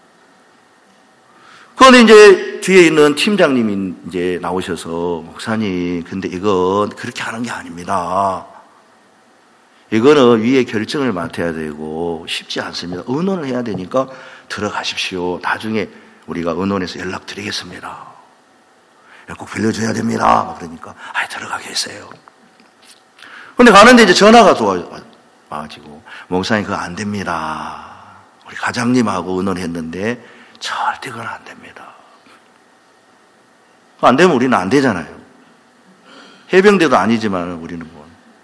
그런데 이제 뒤에 있는 팀장님이 이제 나오셔서 목사님, 근데 이건 그렇게 하는 게 아닙니다. 이거는 위에 결정을 맡아야 되고 쉽지 않습니다. 의논을 해야 되니까 들어가십시오. 나중에 우리가 의논해서 연락드리겠습니다. 꼭 빌려줘야 됩니다. 그러니까 들어가 계세요. 그런데 가는데 이제 전화가 와가지고 목사님 그거 안 됩니다. 우리 과장님하고 의논했는데 절대 그건 안 됩니다. 안 되면 우리는 안 되잖아요. 해병대도 아니지만 우리는 뭐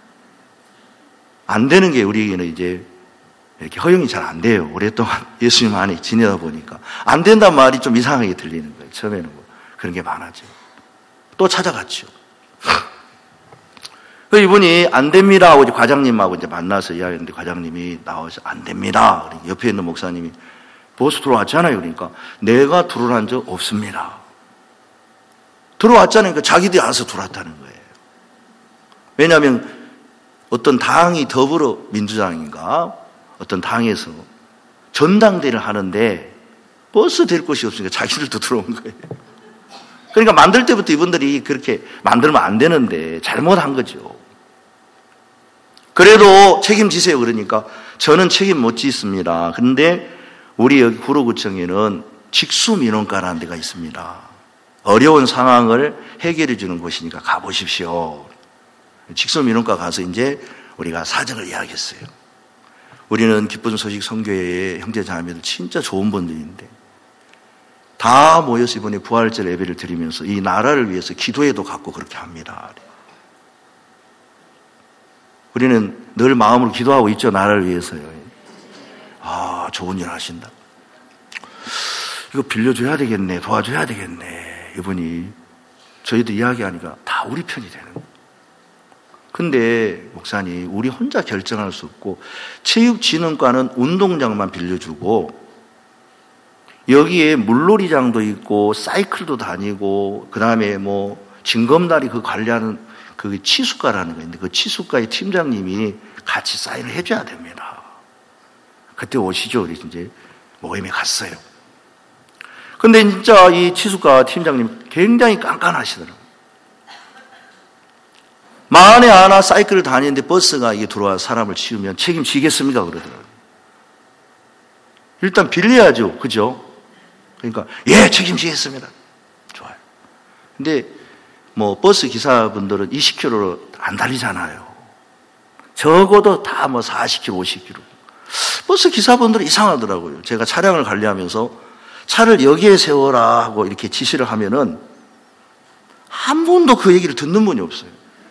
안 되는 게 우리에게는 이제 이렇게 허용이 잘 안 돼요. 오랫동안 예수님 안에 지내다 보니까. 안 된단 말이 좀 이상하게 들리는 거예요. 처음에는 뭐 그런 게 많았죠. 또 찾아갔죠. 그 이분이 안 됩니다 하고 이제 과장님하고 이제 만나서 이야기했는데 과장님이 나와서 안 됩니다. 옆에 있는 목사님이 버스 들어왔잖아요. 그러니까 내가 들어간 적 없습니다. 들어왔잖아요. 그러니까 자기들이 알아서 들어왔다는 거예요. 왜냐하면 어떤 당이 더불어민주당인가 어떤 당에서 전당대회를 하는데 버스 될 곳이 없으니까 자기들도 들어온 거예요. 그러니까 만들 때부터 이분들이 그렇게 만들면 안 되는데 잘못한 거죠. 그래도 책임지세요. 그러니까 저는 책임 못 짓습니다. 그런데 우리 여기 구로구청에는 직수민원과라는 데가 있습니다. 어려운 상황을 해결해 주는 곳이니까 가보십시오. 직수민원과 가서 이제 우리가 사정을 이야기했어요. 우리는 기쁜 소식 선교회의 형제자매들 진짜 좋은 분들인데 다 모여서 이번에 부활절 예배를 드리면서 이 나라를 위해서 기도회도 갖고 그렇게 합니다. 우리는 늘 마음으로 기도하고 있죠. 나라를 위해서요. 아, 좋은 일 하신다. 이거 빌려줘야 되겠네. 도와줘야 되겠네. 이분이 저희도 이야기하니까 다 우리 편이 되는 거예요. 근데 목사님, 우리 혼자 결정할 수 없고 체육진흥과는 운동장만 빌려주고 여기에 물놀이장도 있고 사이클도 다니고 그다음에 뭐 징검다리 그 관리하는 그 치수과라는 거 있는데 그 치수과의 팀장님이 같이 사인을 해줘야 됩니다. 그때 오시죠. 우리 이제 모임에 갔어요. 근데 진짜 이 치수과 팀장님 굉장히 깐깐하시더라고요. 만에 하나 사이클을 다니는데 버스가 이게 들어와 사람을 치우면 책임지겠습니까? 그러더라고요. 일단 빌려야죠. 그죠? 그러니까 예, 책임지겠습니다. 좋아요. 근데 뭐 버스 기사분들은 20km로 안 달리잖아요. 적어도 다 뭐 40km, 50km. 버스 기사분들은 이상하더라고요. 제가 차량을 관리하면서 차를 여기에 세워라 하고 이렇게 지시를 하면은 한 분도 그 얘기를 듣는 분이 없어요.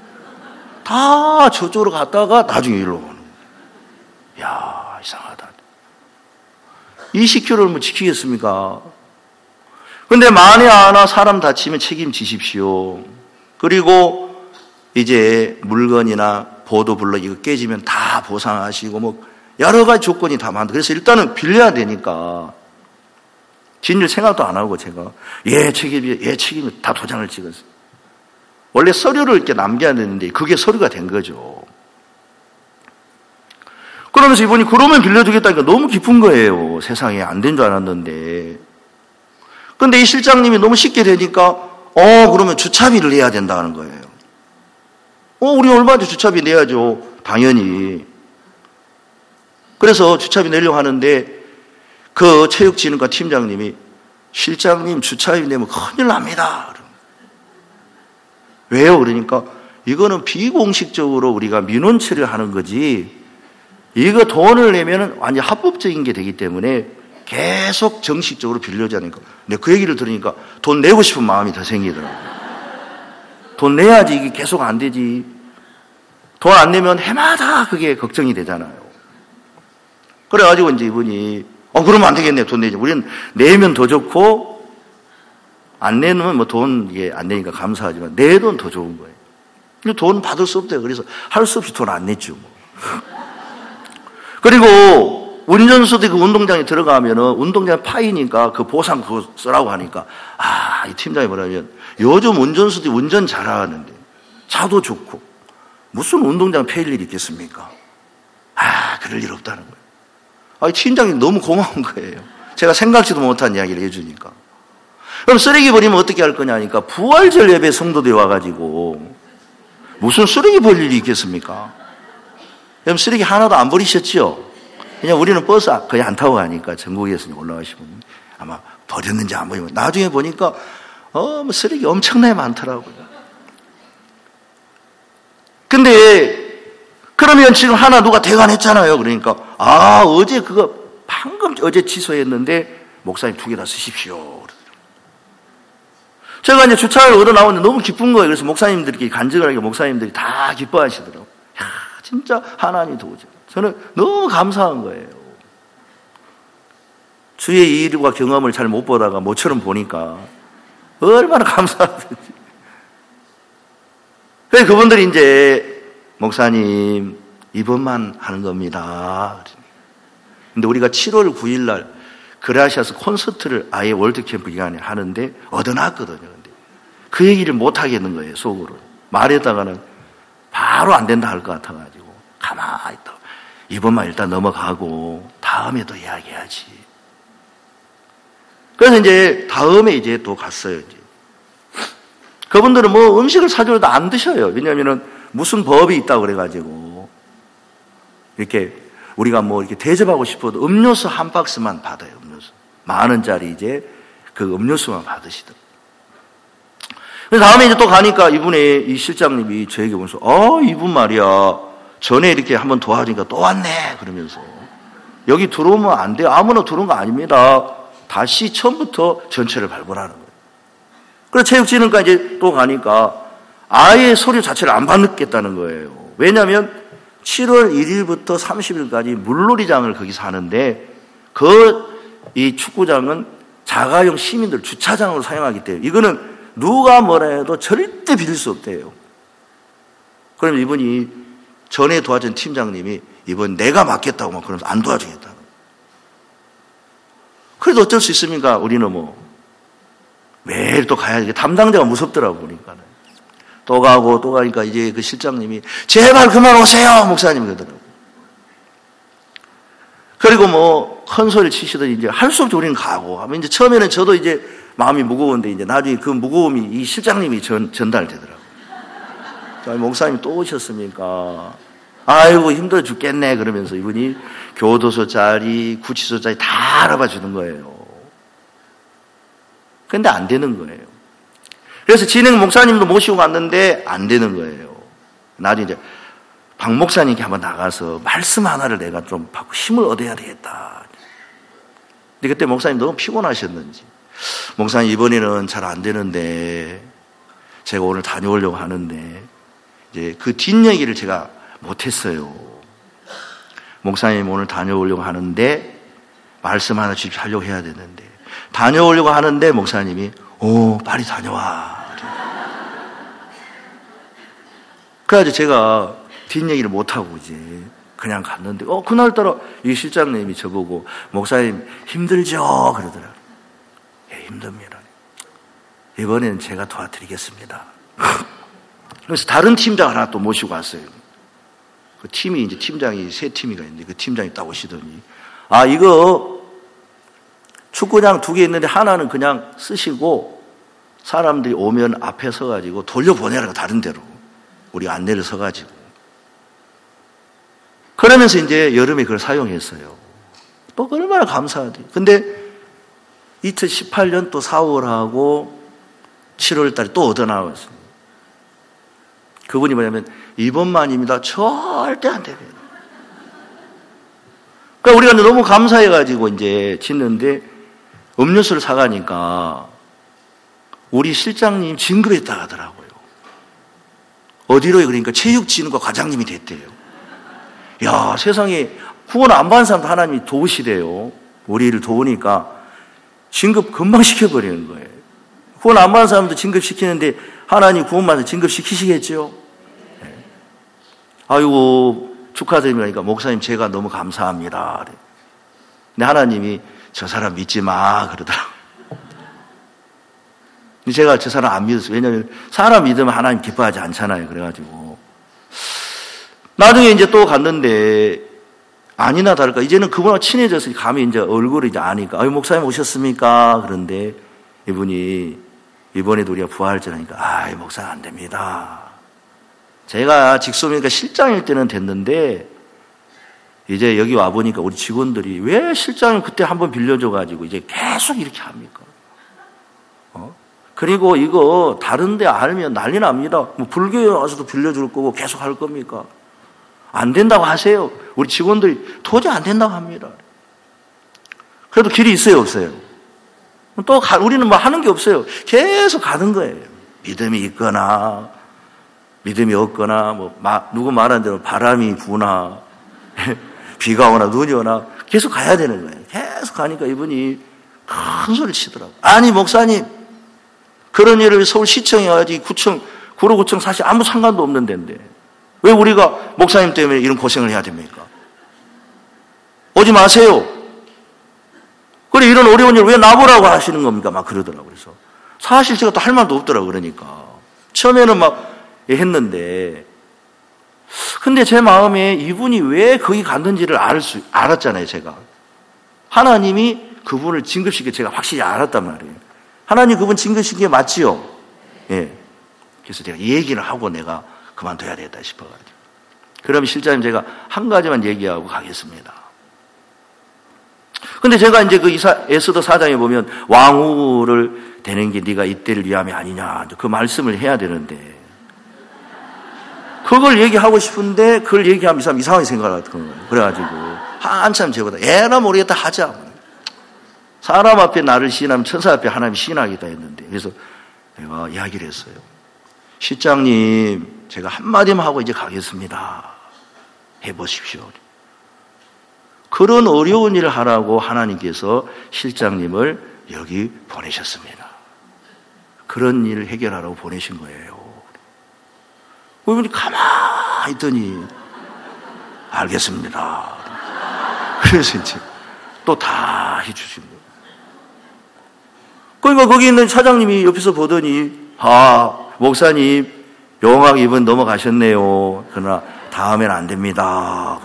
다 저쪽으로 갔다가 나중에 일로 오는 거예요. 이야, 이상하다. 20km를 뭐 지키겠습니까? 근데 만에 하나 사람 다치면 책임지십시오. 그리고 이제 물건이나 보도블럭 이거 깨지면 다 보상하시고 뭐 여러 가지 조건이 다 많다. 그래서 일단은 빌려야 되니까 진일 생각도 안 하고 제가 예, 책임이 다 도장을 찍었어요. 원래 서류를 이렇게 남겨야 되는데 그게 서류가 된 거죠. 그러면서 이분이 그러면 빌려주겠다니까 너무 기쁜 거예요. 세상에 안 된 줄 알았는데. 근데 이 실장님이 너무 쉽게 되니까 그러면 주차비를 내야 된다는 거예요. 우리 얼마든지 주차비 내야죠. 당연히. 그래서 주차비 내려고 하는데 그 체육진흥과 팀장님이 실장님 주차비 내면 큰일 납니다. 왜요? 그러니까 이거는 비공식적으로 우리가 민원 처리하는 거지 이거 돈을 내면 완전 합법적인 게 되기 때문에 계속 정식적으로 빌려주니까 근데 그 얘기를 들으니까 돈 내고 싶은 마음이 더 생기더라고요. 돈 내야지 이게 계속 안 되지. 돈 안 내면 해마다 그게 걱정이 되잖아요. 그래가지고 이제 이분이 그러면 안 되겠네. 돈 내지. 우리는 내면 더 좋고 안 내면 뭐 돈 이게 안 내니까 감사하지만 내 돈 더 좋은 거예요. 근데 돈 받을 수 없대요. 그래서 할 수 없이 돈 안 냈죠. 뭐. 그리고 운전수도 그 운동장에 들어가면은 운동장 파이니까 그 보상 그거 쓰라고 하니까 이 팀장이 뭐라면 요즘 운전수들이 운전 잘하는데 차도 좋고 무슨 운동장 패일 일이 있겠습니까? 그럴 일 없다는 거예요. 팀장이 너무 고마운 거예요. 제가 생각지도 못한 이야기를 해주니까. 그럼 쓰레기 버리면 어떻게 할 거냐니까 부활절 예배 성도들이 와가지고 무슨 쓰레기 버릴 일이 있겠습니까? 그럼 쓰레기 하나도 안 버리셨죠? 그냥 우리는 버스 거의 안 타고 가니까 전국에서 올라가시면 아마 버렸는지 안 버리면 나중에 보니까 뭐 쓰레기 엄청나게 많더라고요. 근데 그러면 지금 하나 누가 대관했잖아요. 그러니까 어제 그거 방금 어제 취소했는데 목사님 2개 다 쓰십시오. 제가 이제 주차를 얻어 나오는데 너무 기쁜 거예요. 그래서 목사님들끼리 간증하게 목사님들이 다 기뻐하시더라고요. 진짜 하나님이 도우죠. 저는 너무 감사한 거예요. 주의 일과 경험을 잘 못 보다가 모처럼 보니까 얼마나 감사하든지. 그래서 그분들이 이제 목사님 이번만 하는 겁니다. 근데 우리가 7월 9일 날 그라시아스 콘서트를 아예 월드캠프 기간에 하는데 얻어놨거든요. 근데 그 얘기를 못 하겠는 거예요. 속으로. 말했다가는 바로 안 된다 할 것 같아가지고 가만히 있다가 이번만 일단 넘어가고 다음에 또 이야기해야지. 그래서 이제 다음에 이제 또 갔어요. 이제. 그분들은 뭐 음식을 사줘도 안 드셔요. 왜냐면은 무슨 법이 있다고 그래가지고 이렇게 우리가 뭐 이렇게 대접하고 싶어도 음료수 한 박스만 받아요. 음료수 10,000원짜리 이제 그 음료수만 받으시더라고요. 그래서 다음에 이제 또 가니까 이분의 이 실장님이 저에게 오면서 이분 말이야 전에 이렇게 한번 도와주니까 또 왔네 그러면서 여기 들어오면 안 돼요. 아무나 들어온 거 아닙니다. 다시 처음부터 전체를 발굴하는 거예요. 그래서 체육진흥과 이제 또 가니까 아예 서류 자체를 안 받겠다는 거예요. 왜냐하면 7월 1일부터 30일까지 물놀이장을 거기서 하는데 이 축구장은 자가용 시민들 주차장으로 사용하기 때문에 이거는 누가 뭐라 해도 절대 빌릴 수 없대요. 그럼 이분이 전에 도와준 팀장님이 이번 내가 맡겠다고 막 그러면서 안 도와주겠다는. 그래도 어쩔 수 있습니까? 우리는 뭐 매일 또 가야 돼. 담당자가 무섭더라고 보니까. 또 가고 또 가니까 이제 그 실장님이 제발 그만 오세요 목사님 그러더라고. 그리고 뭐 큰 소리를 치시더니 이제 할 수 없이 우리는 가고 하면 이제 처음에는 저도 이제 마음이 무거운데 이제 나중에 그 무거움이 이 실장님이 전달되더라고요. 목사님 또 오셨습니까? 아이고 힘들어 죽겠네 그러면서 이분이 교도소 자리, 구치소 자리 다 알아봐 주는 거예요. 근데 안 되는 거예요. 그래서 진행 목사님도 모시고 갔는데 안 되는 거예요. 나중에 이제 박 목사님께 한번 나가서 말씀 하나를 내가 좀 받고 힘을 얻어야 되겠다. 근데 그때 목사님 너무 피곤하셨는지 목사님 이번에는 잘 안 되는데 제가 오늘 다녀오려고 하는데 이제 그 뒷얘기를 제가 못했어요. 목사님 오늘 다녀오려고 하는데 말씀 하나 주시려고 해야 되는데 다녀오려고 하는데 목사님이 빨리 다녀와. 그래가지고 제가 뒷얘기를 못하고 이제 그냥 갔는데 그날따라 이 실장님이 저보고 목사님 힘들죠? 그러더라고요. 예, 힘듭니다. 이번에는 제가 도와드리겠습니다. 그래서 다른 팀장 하나 또 모시고 왔어요. 그 팀이 이제 팀장이 세 팀이가 있는데 그 팀장이 딱 오시더니 이거 축구장 2개 있는데 하나는 그냥 쓰시고 사람들이 오면 앞에 서가지고 돌려보내라고 다른 데로 우리 안내를 서가지고 그러면서 이제 여름에 그걸 사용했어요. 또 얼마나 감사하대요. 근데 2018년 또 4월하고 7월 달에 또 얻어나왔어요. 그분이 뭐냐면 이번만입니다. 절대 안 돼요. 그러니까 우리가 너무 감사해가지고 이제 짓는데 음료수를 사가니까 우리 실장님 진급했다 하더라고요. 어디로요? 그러니까 체육진흥과 과장님이 됐대요. 야, 세상에 후원 안 받은 사람도 하나님이 도우시대요. 우리를 도우니까 진급 금방 시켜버리는 거예요. 후원 안 받은 사람도 진급시키는데 하나님 구원받아서 진급시키시겠죠? 네. 아이고 축하드립니다. 목사님 제가 너무 감사합니다. 근데 하나님이 저 사람 믿지 마 그러더라고요. 제가 저 사람 안 믿었어요. 왜냐하면 사람 믿으면 하나님 기뻐하지 않잖아요. 그래가지고 나중에 이제 또 갔는데 아니나 다를까 이제는 그분하고 친해져서 감히 이제 얼굴을 이제 아니까 목사님 오셨습니까? 그런데 이분이 이번에도 우리가 부활절하니까 목사님 안 됩니다. 제가 직속이니까 실장일 때는 됐는데 이제 여기 와보니까 우리 직원들이 왜 실장님 그때 한번 빌려줘가지고 이제 계속 이렇게 합니까? 그리고 이거 다른데 알면 난리 납니다. 뭐 불교에 와서도 빌려줄 거고 계속 할 겁니까? 안 된다고 하세요. 우리 직원들이 도저히 안 된다고 합니다. 그래도 길이 있어요, 없어요? 또 우리는 뭐 하는 게 없어요. 계속 가는 거예요. 믿음이 있거나 믿음이 없거나 뭐 누구 말한 대로 바람이 부나 비가 오나 눈이 오나 계속 가야 되는 거예요. 계속 가니까 이분이 큰 소리를 치더라고요. 아니 목사님 그런 일을 서울시청에 와야지 구로구청 사실 아무 상관도 없는 데인데 왜 우리가 목사님 때문에 이런 고생을 해야 됩니까? 오지 마세요. 그래 이런 어려운 일 왜 나보라고 하시는 겁니까? 막 그러더라고요. 그래서 사실 제가 또 할 말도 없더라고요. 그러니까 처음에는 막 했는데 근데 제 마음에 이분이 왜 거기 갔는지를 알았잖아요, 제가. 하나님이 그분을 진급시켜 제가 확실히 알았단 말이에요. 하나님 그분 진급시킨 게 맞지요? 예. 그래서 제가 이 얘기를 하고 내가 그만둬야 되겠다 싶어가지고. 그럼 실장님 제가 한 가지만 얘기하고 가겠습니다. 근데 제가 이제 그 에스더 4장에 보면 왕후를 되는 게 네가 이때를 위함이 아니냐. 그 말씀을 해야 되는데. 그걸 얘기하고 싶은데 그걸 얘기하면 이 사람 이상하게 생각하는 거예요. 그래가지고 한참 제보다 에라 모르겠다 하자. 사람 앞에 나를 시인하면 천사 앞에 하나님 시인하겠다 했는데 그래서 내가 이야기를 했어요. 실장님 제가 한마디만 하고 이제 가겠습니다. 해보십시오. 그런 어려운 일을 하라고 하나님께서 실장님을 여기 보내셨습니다. 그런 일을 해결하라고 보내신 거예요. 그분이 가만히 있더니 알겠습니다. 그래서 이제 또 다 해주신 거예요. 그러니까 거기 있는 차장님이 옆에서 보더니 목사님 영악 입은 넘어가셨네요. 그러나 다음엔 안 됩니다.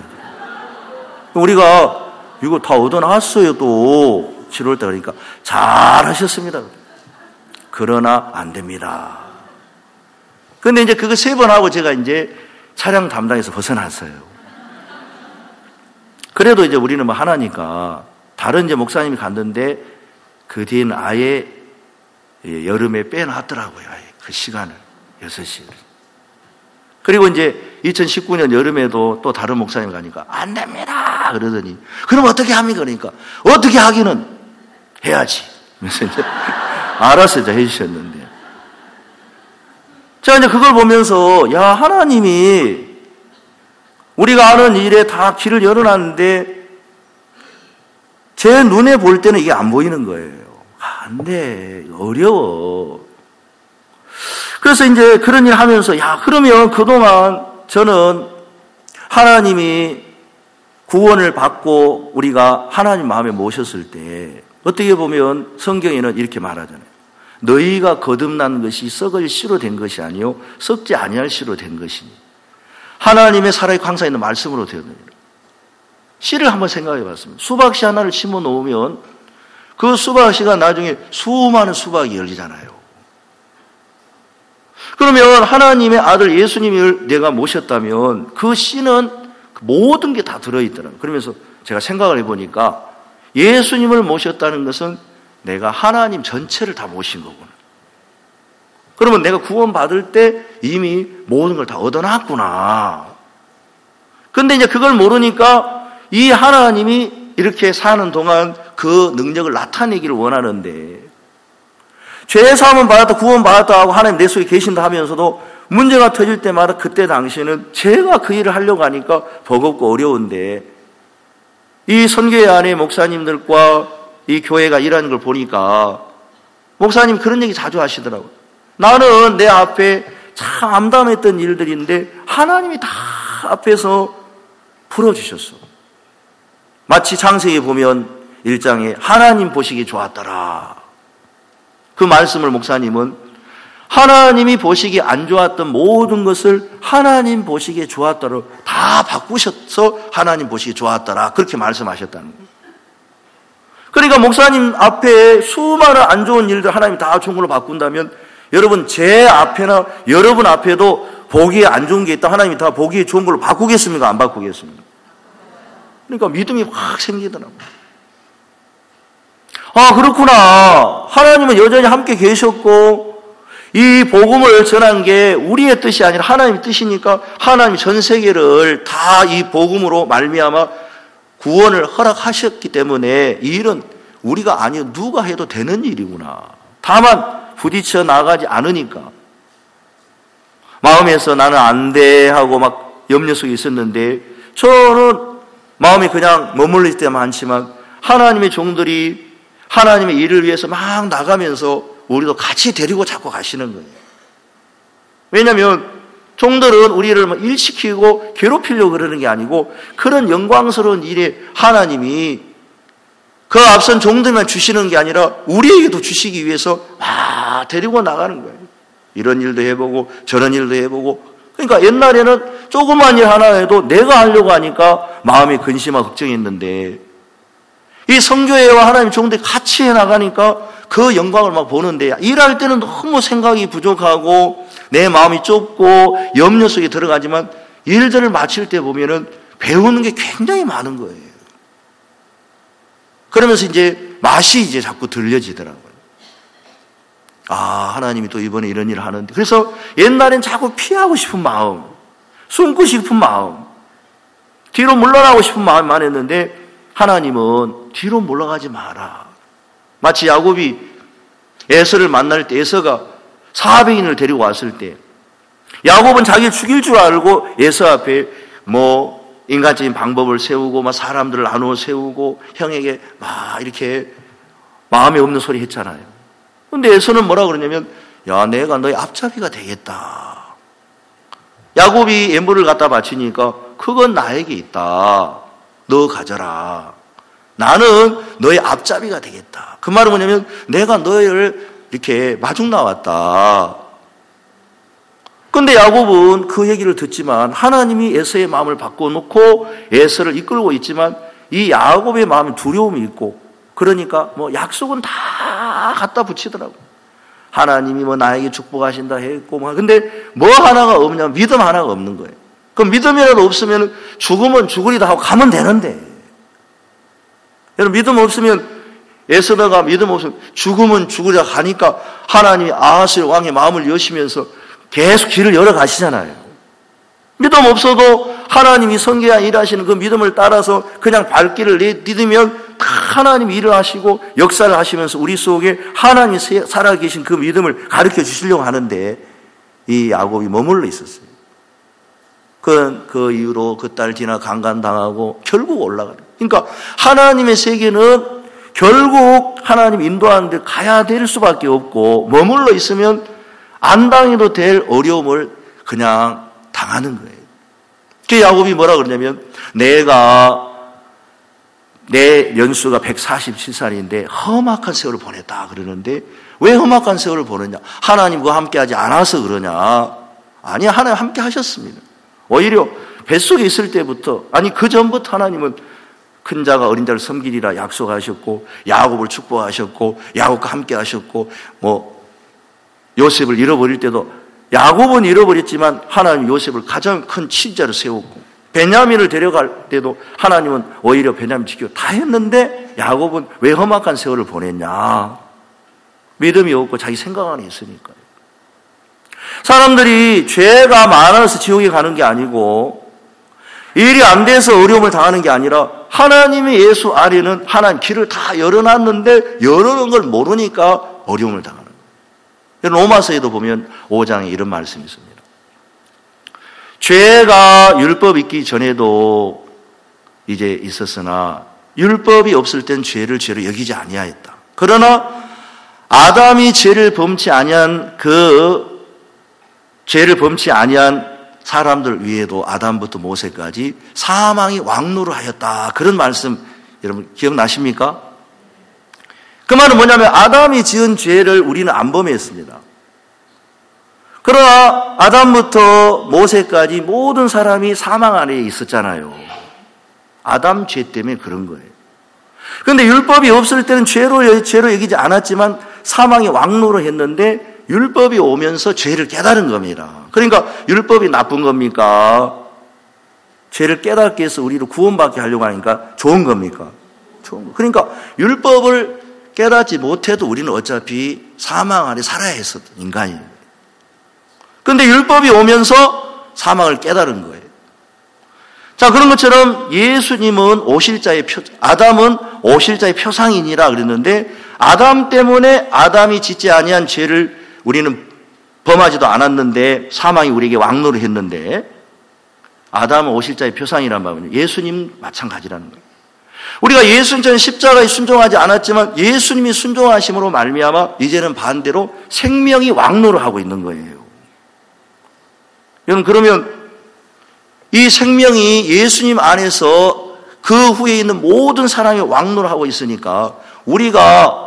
우리가 이거 다 얻어놨어요. 또 7월달 그러니까 잘하셨습니다. 그러나 안 됩니다. 근데 이제 그거 3번 하고 제가 이제 차량 담당에서 벗어났어요. 그래도 이제 우리는 뭐 하나니까 다른 이제 목사님이 갔는데 그 뒤에는 아예 여름에 빼놨더라고요. 아예 그 시간을 6시. 그리고 이제 2019년 여름에도 또 다른 목사님 가니까 안 됩니다. 그러더니 그럼 어떻게 합니까? 그러니까 어떻게 하기는 해야지. 그래서 이제 알아서 이제 해주셨는데. 자, 이제 그걸 보면서, 야, 하나님이 우리가 아는 일에 다 길을 열어놨는데, 제 눈에 볼 때는 이게 안 보이는 거예요. 안 돼. 어려워. 그래서 이제 그런 일 하면서, 야, 그러면 그동안 저는 하나님이 구원을 받고 우리가 하나님 마음에 모셨을 때, 어떻게 보면 성경에는 이렇게 말하잖아요. 너희가 거듭난 것이 썩을 씨로 된 것이 아니요 썩지 아니할 씨로 된 것이니 하나님의 살아있고 항상 있는 말씀으로 되었느니라. 씨를 한번 생각해 봤습니다. 수박씨 하나를 심어 놓으면 그 수박씨가 나중에 수많은 수박이 열리잖아요. 그러면 하나님의 아들 예수님을 내가 모셨다면 그 씨는 모든 게 다 들어있더라고요. 그러면서 제가 생각을 해보니까 예수님을 모셨다는 것은 내가 하나님 전체를 다 모신 거구나. 그러면 내가 구원받을 때 이미 모든 걸 다 얻어놨구나. 근데 이제 그걸 모르니까 이 하나님이 이렇게 사는 동안 그 능력을 나타내기를 원하는데 죄 사함은 받았다, 구원받았다 하고 하나님 내 속에 계신다 하면서도 문제가 터질 때마다 그때 당시에는 제가 그 일을 하려고 하니까 버겁고 어려운데 이 선교회 안에 목사님들과 이 교회가 일하는 걸 보니까 목사님 그런 얘기 자주 하시더라고요. 나는 내 앞에 참 암담했던 일들인데 하나님이 다 앞에서 풀어주셨어. 마치 창세기에 보면 1장에 하나님 보시기 좋았더라. 그 말씀을 목사님은 하나님이 보시기 안 좋았던 모든 것을 하나님 보시기에 좋았더라. 다 바꾸셔서 하나님 보시기 좋았더라. 그렇게 말씀하셨다는 거예요. 그러니까 목사님 앞에 수많은 안 좋은 일들 하나님이 다 좋은 걸로 바꾼다면 여러분 제 앞에나 여러분 앞에도 보기에 안 좋은 게 있다 하나님이 다 보기에 좋은 걸로 바꾸겠습니까? 안 바꾸겠습니까? 그러니까 믿음이 확 생기더라고요. 그렇구나. 하나님은 여전히 함께 계셨고 이 복음을 전한 게 우리의 뜻이 아니라 하나님의 뜻이니까 하나님이 전 세계를 다 이 복음으로 말미암아 구원을 허락하셨기 때문에 이 일은 우리가 아니요 누가 해도 되는 일이구나. 다만 부딪혀 나가지 않으니까 마음에서 나는 안 돼 하고 막 염려 속에 있었는데 저는 마음이 그냥 머물릴 때만 많지만 하나님의 종들이 하나님의 일을 위해서 막 나가면서 우리도 같이 데리고 자꾸 가시는 거예요. 왜냐하면 종들은 우리를 일시키고 괴롭히려고 그러는 게 아니고 그런 영광스러운 일에 하나님이 그 앞선 종들만 주시는 게 아니라 우리에게도 주시기 위해서 막 데리고 나가는 거예요. 이런 일도 해보고 저런 일도 해보고 그러니까 옛날에는 조그만 일 하나 해도 내가 하려고 하니까 마음이 근심하고 걱정했는데 이 성교회와 하나님 종대 같이 해나가니까 그 영광을 막 보는데 일할 때는 너무 생각이 부족하고 내 마음이 좁고 염려 속에 들어가지만 일들을 마칠 때 보면은 배우는 게 굉장히 많은 거예요. 그러면서 이제 맛이 이제 자꾸 들려지더라고요. 아, 하나님이 또 이번에 이런 일을 하는데. 그래서 옛날엔 자꾸 피하고 싶은 마음, 숨고 싶은 마음, 뒤로 물러나고 싶은 마음만 했는데 하나님은 뒤로 물러가지 마라. 마치 야곱이 에서를 만날 때 에서가 400인을 데리고 왔을 때 야곱은 자기를 죽일 줄 알고 에서 앞에 인간적인 방법을 세우고 막 사람들을 나누어 세우고 형에게 막 이렇게 마음에 없는 소리 했잖아요. 근데 에서는 뭐라 그러냐면 야, 내가 너의 앞잡이가 되겠다. 야곱이 예물을 갖다 바치니까 그건 나에게 있다. 너 가져라. 나는 너의 앞잡이가 되겠다. 그 말은 뭐냐면 내가 너를 이렇게 마중 나왔다. 근데 야곱은 그 얘기를 듣지만 하나님이 에서의 마음을 바꿔놓고 에서를 이끌고 있지만 이 야곱의 마음에 두려움이 있고 그러니까 약속은 다 갖다 붙이더라고. 하나님이 나에게 축복하신다 했고 근데 하나가 없냐면 믿음 하나가 없는 거예요. 그럼 믿음이라도 없으면 죽으면 죽으리다 하고 가면 되는데 여러분 믿음 없으면 에서다가 믿음 없으면 죽으면 죽으리다 가니까 하나님이 아하스 왕의 마음을 여시면서 계속 길을 열어 가시잖아요. 믿음 없어도 하나님이 성계한 일하시는 그 믿음을 따라서 그냥 발길을 내딛으면 하나님이 일을 하시고 역사를 하시면서 우리 속에 하나님이 살아계신 그 믿음을 가르쳐 주시려고 하는데 이 야곱이 머물러 있었어요. 그 이후로 그 딸 디나 강간당하고 결국 올라가요. 그러니까 하나님의 세계는 결국 하나님 인도하는 데 가야 될 수밖에 없고 머물러 있으면 안 당해도 될 어려움을 그냥 당하는 거예요. 그 야곱이 뭐라 그러냐면 내 연수가 147살인데 험악한 세월을 보냈다 그러는데 왜 험악한 세월을 보냈냐? 하나님과 함께하지 않아서 그러냐? 아니야, 하나님 함께 하셨습니다. 오히려 뱃속에 있을 때부터 그 전부터 하나님은 큰 자가 어린 자를 섬기리라 약속하셨고 야곱을 축복하셨고 야곱과 함께 하셨고 요셉을 잃어버릴 때도 야곱은 잃어버렸지만 하나님 요셉을 가장 큰 친자로 세웠고 베냐민을 데려갈 때도 하나님은 오히려 베냐민 지키고 다 했는데 야곱은 왜 험악한 세월을 보냈냐? 믿음이 없고 자기 생각 안에 있으니까요. 사람들이 죄가 많아서 지옥에 가는 게 아니고 일이 안 돼서 어려움을 당하는 게 아니라 하나님의 예수 아래는 하나님 길을 다 열어놨는데 열어놓은 걸 모르니까 어려움을 당하는 거예요. 로마서에도 보면 5장에 이런 말씀이 있습니다. 죄가 율법 있기 전에도 이제 있었으나 율법이 없을 땐 죄를 죄로 여기지 아니하였다. 그러나 아담이 죄를 범치 아니한 죄를 범치 아니한 사람들 위에도 아담부터 모세까지 사망이 왕노를 하였다. 그런 말씀 여러분 기억나십니까? 그 말은 뭐냐면 아담이 지은 죄를 우리는 안 범했습니다. 그러나 아담부터 모세까지 모든 사람이 사망 안에 있었잖아요. 아담 죄 때문에 그런 거예요. 그런데 율법이 없을 때는 죄로 여기지 않았지만 사망이 왕노를 했는데 율법이 오면서 죄를 깨달은 겁니다. 그러니까 율법이 나쁜 겁니까? 죄를 깨닫게 해서 우리를 구원받게 하려고 하니까 좋은 겁니까? 좋은 거. 그러니까 율법을 깨닫지 못해도 우리는 어차피 사망 안에 살아야 했었던 인간이에요. 그런데 율법이 오면서 사망을 깨달은 거예요. 자, 그런 것처럼 예수님은 아담은 오실자의 표상이니라 그랬는데 아담 때문에 아담이 짓지 아니한 죄를 우리는 범하지도 않았는데 사망이 우리에게 왕노를 했는데 아담은 오실자의 표상이란 말은요. 예수님 마찬가지라는 거예요. 우리가 예수님처럼 십자가에 순종하지 않았지만 예수님이 순종하심으로 말미암아 이제는 반대로 생명이 왕노를 하고 있는 거예요. 여러분 그러면 이 생명이 예수님 안에서 그 후에 있는 모든 사람이 왕노를 하고 있으니까 우리가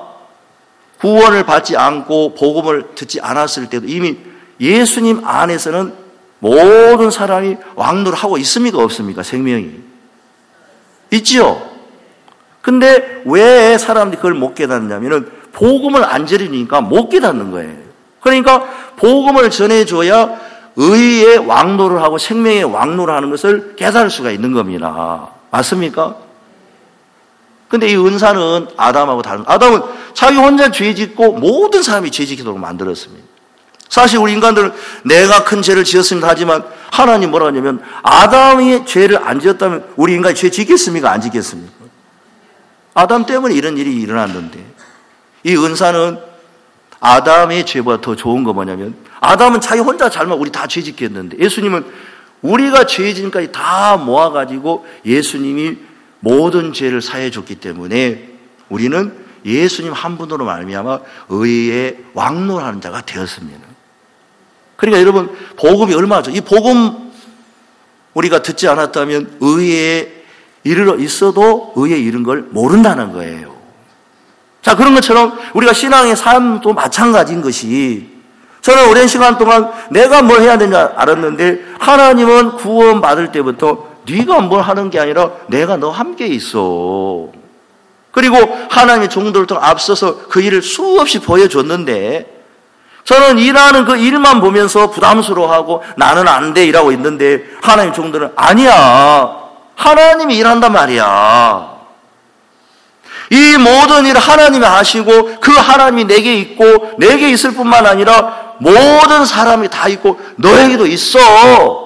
구원을 받지 않고 복음을 듣지 않았을 때도 이미 예수님 안에서는 모든 사람이 왕노를 하고 있습니까? 없습니까? 생명이. 있지요? 근데 왜 사람들이 그걸 못 깨닫느냐면은 복음을 안 전해주니까 못 깨닫는 거예요. 그러니까 복음을 전해줘야 의의 왕노를 하고 생명의 왕노를 하는 것을 깨달을 수가 있는 겁니다. 맞습니까? 근데 이 은사는 아담하고 다른, 아담은 자기 혼자 죄 짓고 모든 사람이 죄 짓도록 만들었습니다. 사실 우리 인간들은 내가 큰 죄를 지었습니다 하지만 하나님 뭐라고 하냐면 아담이 죄를 안 지었다면 우리 인간이 죄 짓겠습니까? 안 짓겠습니까? 아담 때문에 이런 일이 일어났는데 이 은사는 아담의 죄보다 더 좋은 거 뭐냐면 아담은 자기 혼자 잘못 우리 다 죄 짓겠는데 예수님은 우리가 죄 지은까지 다 모아가지고 예수님이 모든 죄를 사해 줬기 때문에 우리는 예수님 한 분으로 말미암아 의의 왕노하는 자가 되었습니다. 그러니까 여러분 복음이 얼마나 좋아요. 이 복음 우리가 듣지 않았다면 의에 이르러 있어도 의에 이른 걸 모른다는 거예요. 자, 그런 것처럼 우리가 신앙의 삶도 마찬가지인 것이 저는 오랜 시간 동안 내가 뭘 해야 되는지 알았는데 하나님은 구원 받을 때부터 네가 뭘 하는 게 아니라 내가 너 함께 있어. 그리고 하나님의 종들을 통해 앞서서 그 일을 수없이 보여줬는데 저는 일하는 그 일만 보면서 부담스러워하고 나는 안 돼 이라고 있는데 하나님의 종들은 아니야. 하나님이 일한단 말이야. 이 모든 일을 하나님이 하시고 그 하나님이 내게 있고 내게 있을 뿐만 아니라 모든 사람이 다 있고 너에게도 있어.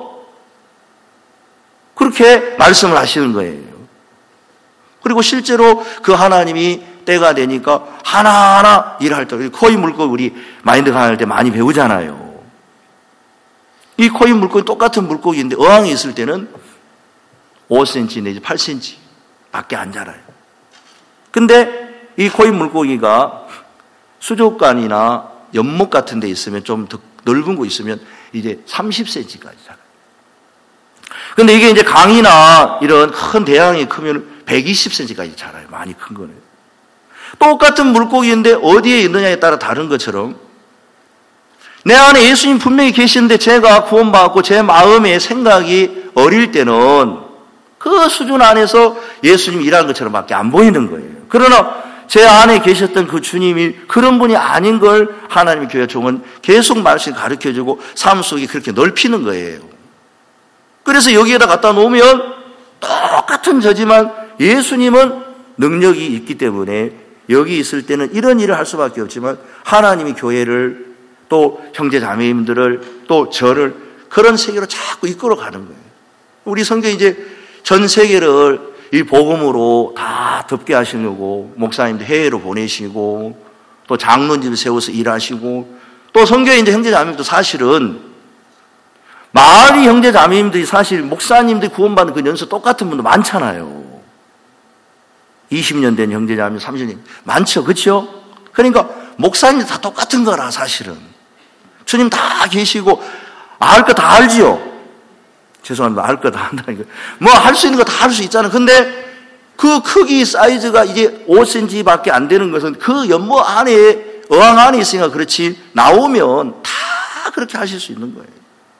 그렇게 말씀을 하시는 거예요. 그리고 실제로 그 하나님이 때가 되니까 하나하나 일할 때 코인 물고기 우리 마인드 강의할 때 많이 배우잖아요. 이 코인 물고기 똑같은 물고기인데 어항에 있을 때는 5cm 내지 8cm 밖에 안 자라요. 근데 이 코인 물고기가 수족관이나 연못 같은 데 있으면 좀 더 넓은 곳 있으면 이제 30cm까지 자라요. 근데 이게 이제 강이나 이런 큰 대양이 크면 120cm까지 자라요. 많이 큰 거는. 똑같은 물고기인데 어디에 있느냐에 따라 다른 것처럼 내 안에 예수님 분명히 계시는데 제가 구원받고 제 마음의 생각이 어릴 때는 그 수준 안에서 예수님이 일하는 것처럼 밖에 안 보이는 거예요. 그러나 제 안에 계셨던 그 주님이 그런 분이 아닌 걸 하나님의 교회 종은 계속 말씀 가르쳐주고 삶 속에 그렇게 넓히는 거예요. 그래서 여기에다 갖다 놓으면 똑같은 저지만 예수님은 능력이 있기 때문에 여기 있을 때는 이런 일을 할 수밖에 없지만 하나님이 교회를 또 형제 자매님들을 또 저를 그런 세계로 자꾸 이끌어가는 거예요. 우리 성경이 이제 전 세계를 이 복음으로 다 덮게 하시려고 목사님들 해외로 보내시고 또 장로님들 세워서 일하시고 또 성경에 이제 형제 자매님도 사실은 마을이 형제 자매님들이 사실 목사님들이 구원받는 그 연수 똑같은 분도 많잖아요. 20년 된 형제 자매 30년 많죠. 그렇죠? 그러니까 목사님들 다 똑같은 거라 사실은. 주님 다 계시고 알 거 다 알지요. 죄송합니다. 알 거 다 한다니까. 뭐 할 수 있는 거 다 할 수 있잖아요. 근데 그 크기 사이즈가 이제 5cm밖에 안 되는 것은 그 연못 안에 어항 안에 있으니까 그렇지 나오면 다 그렇게 하실 수 있는 거예요.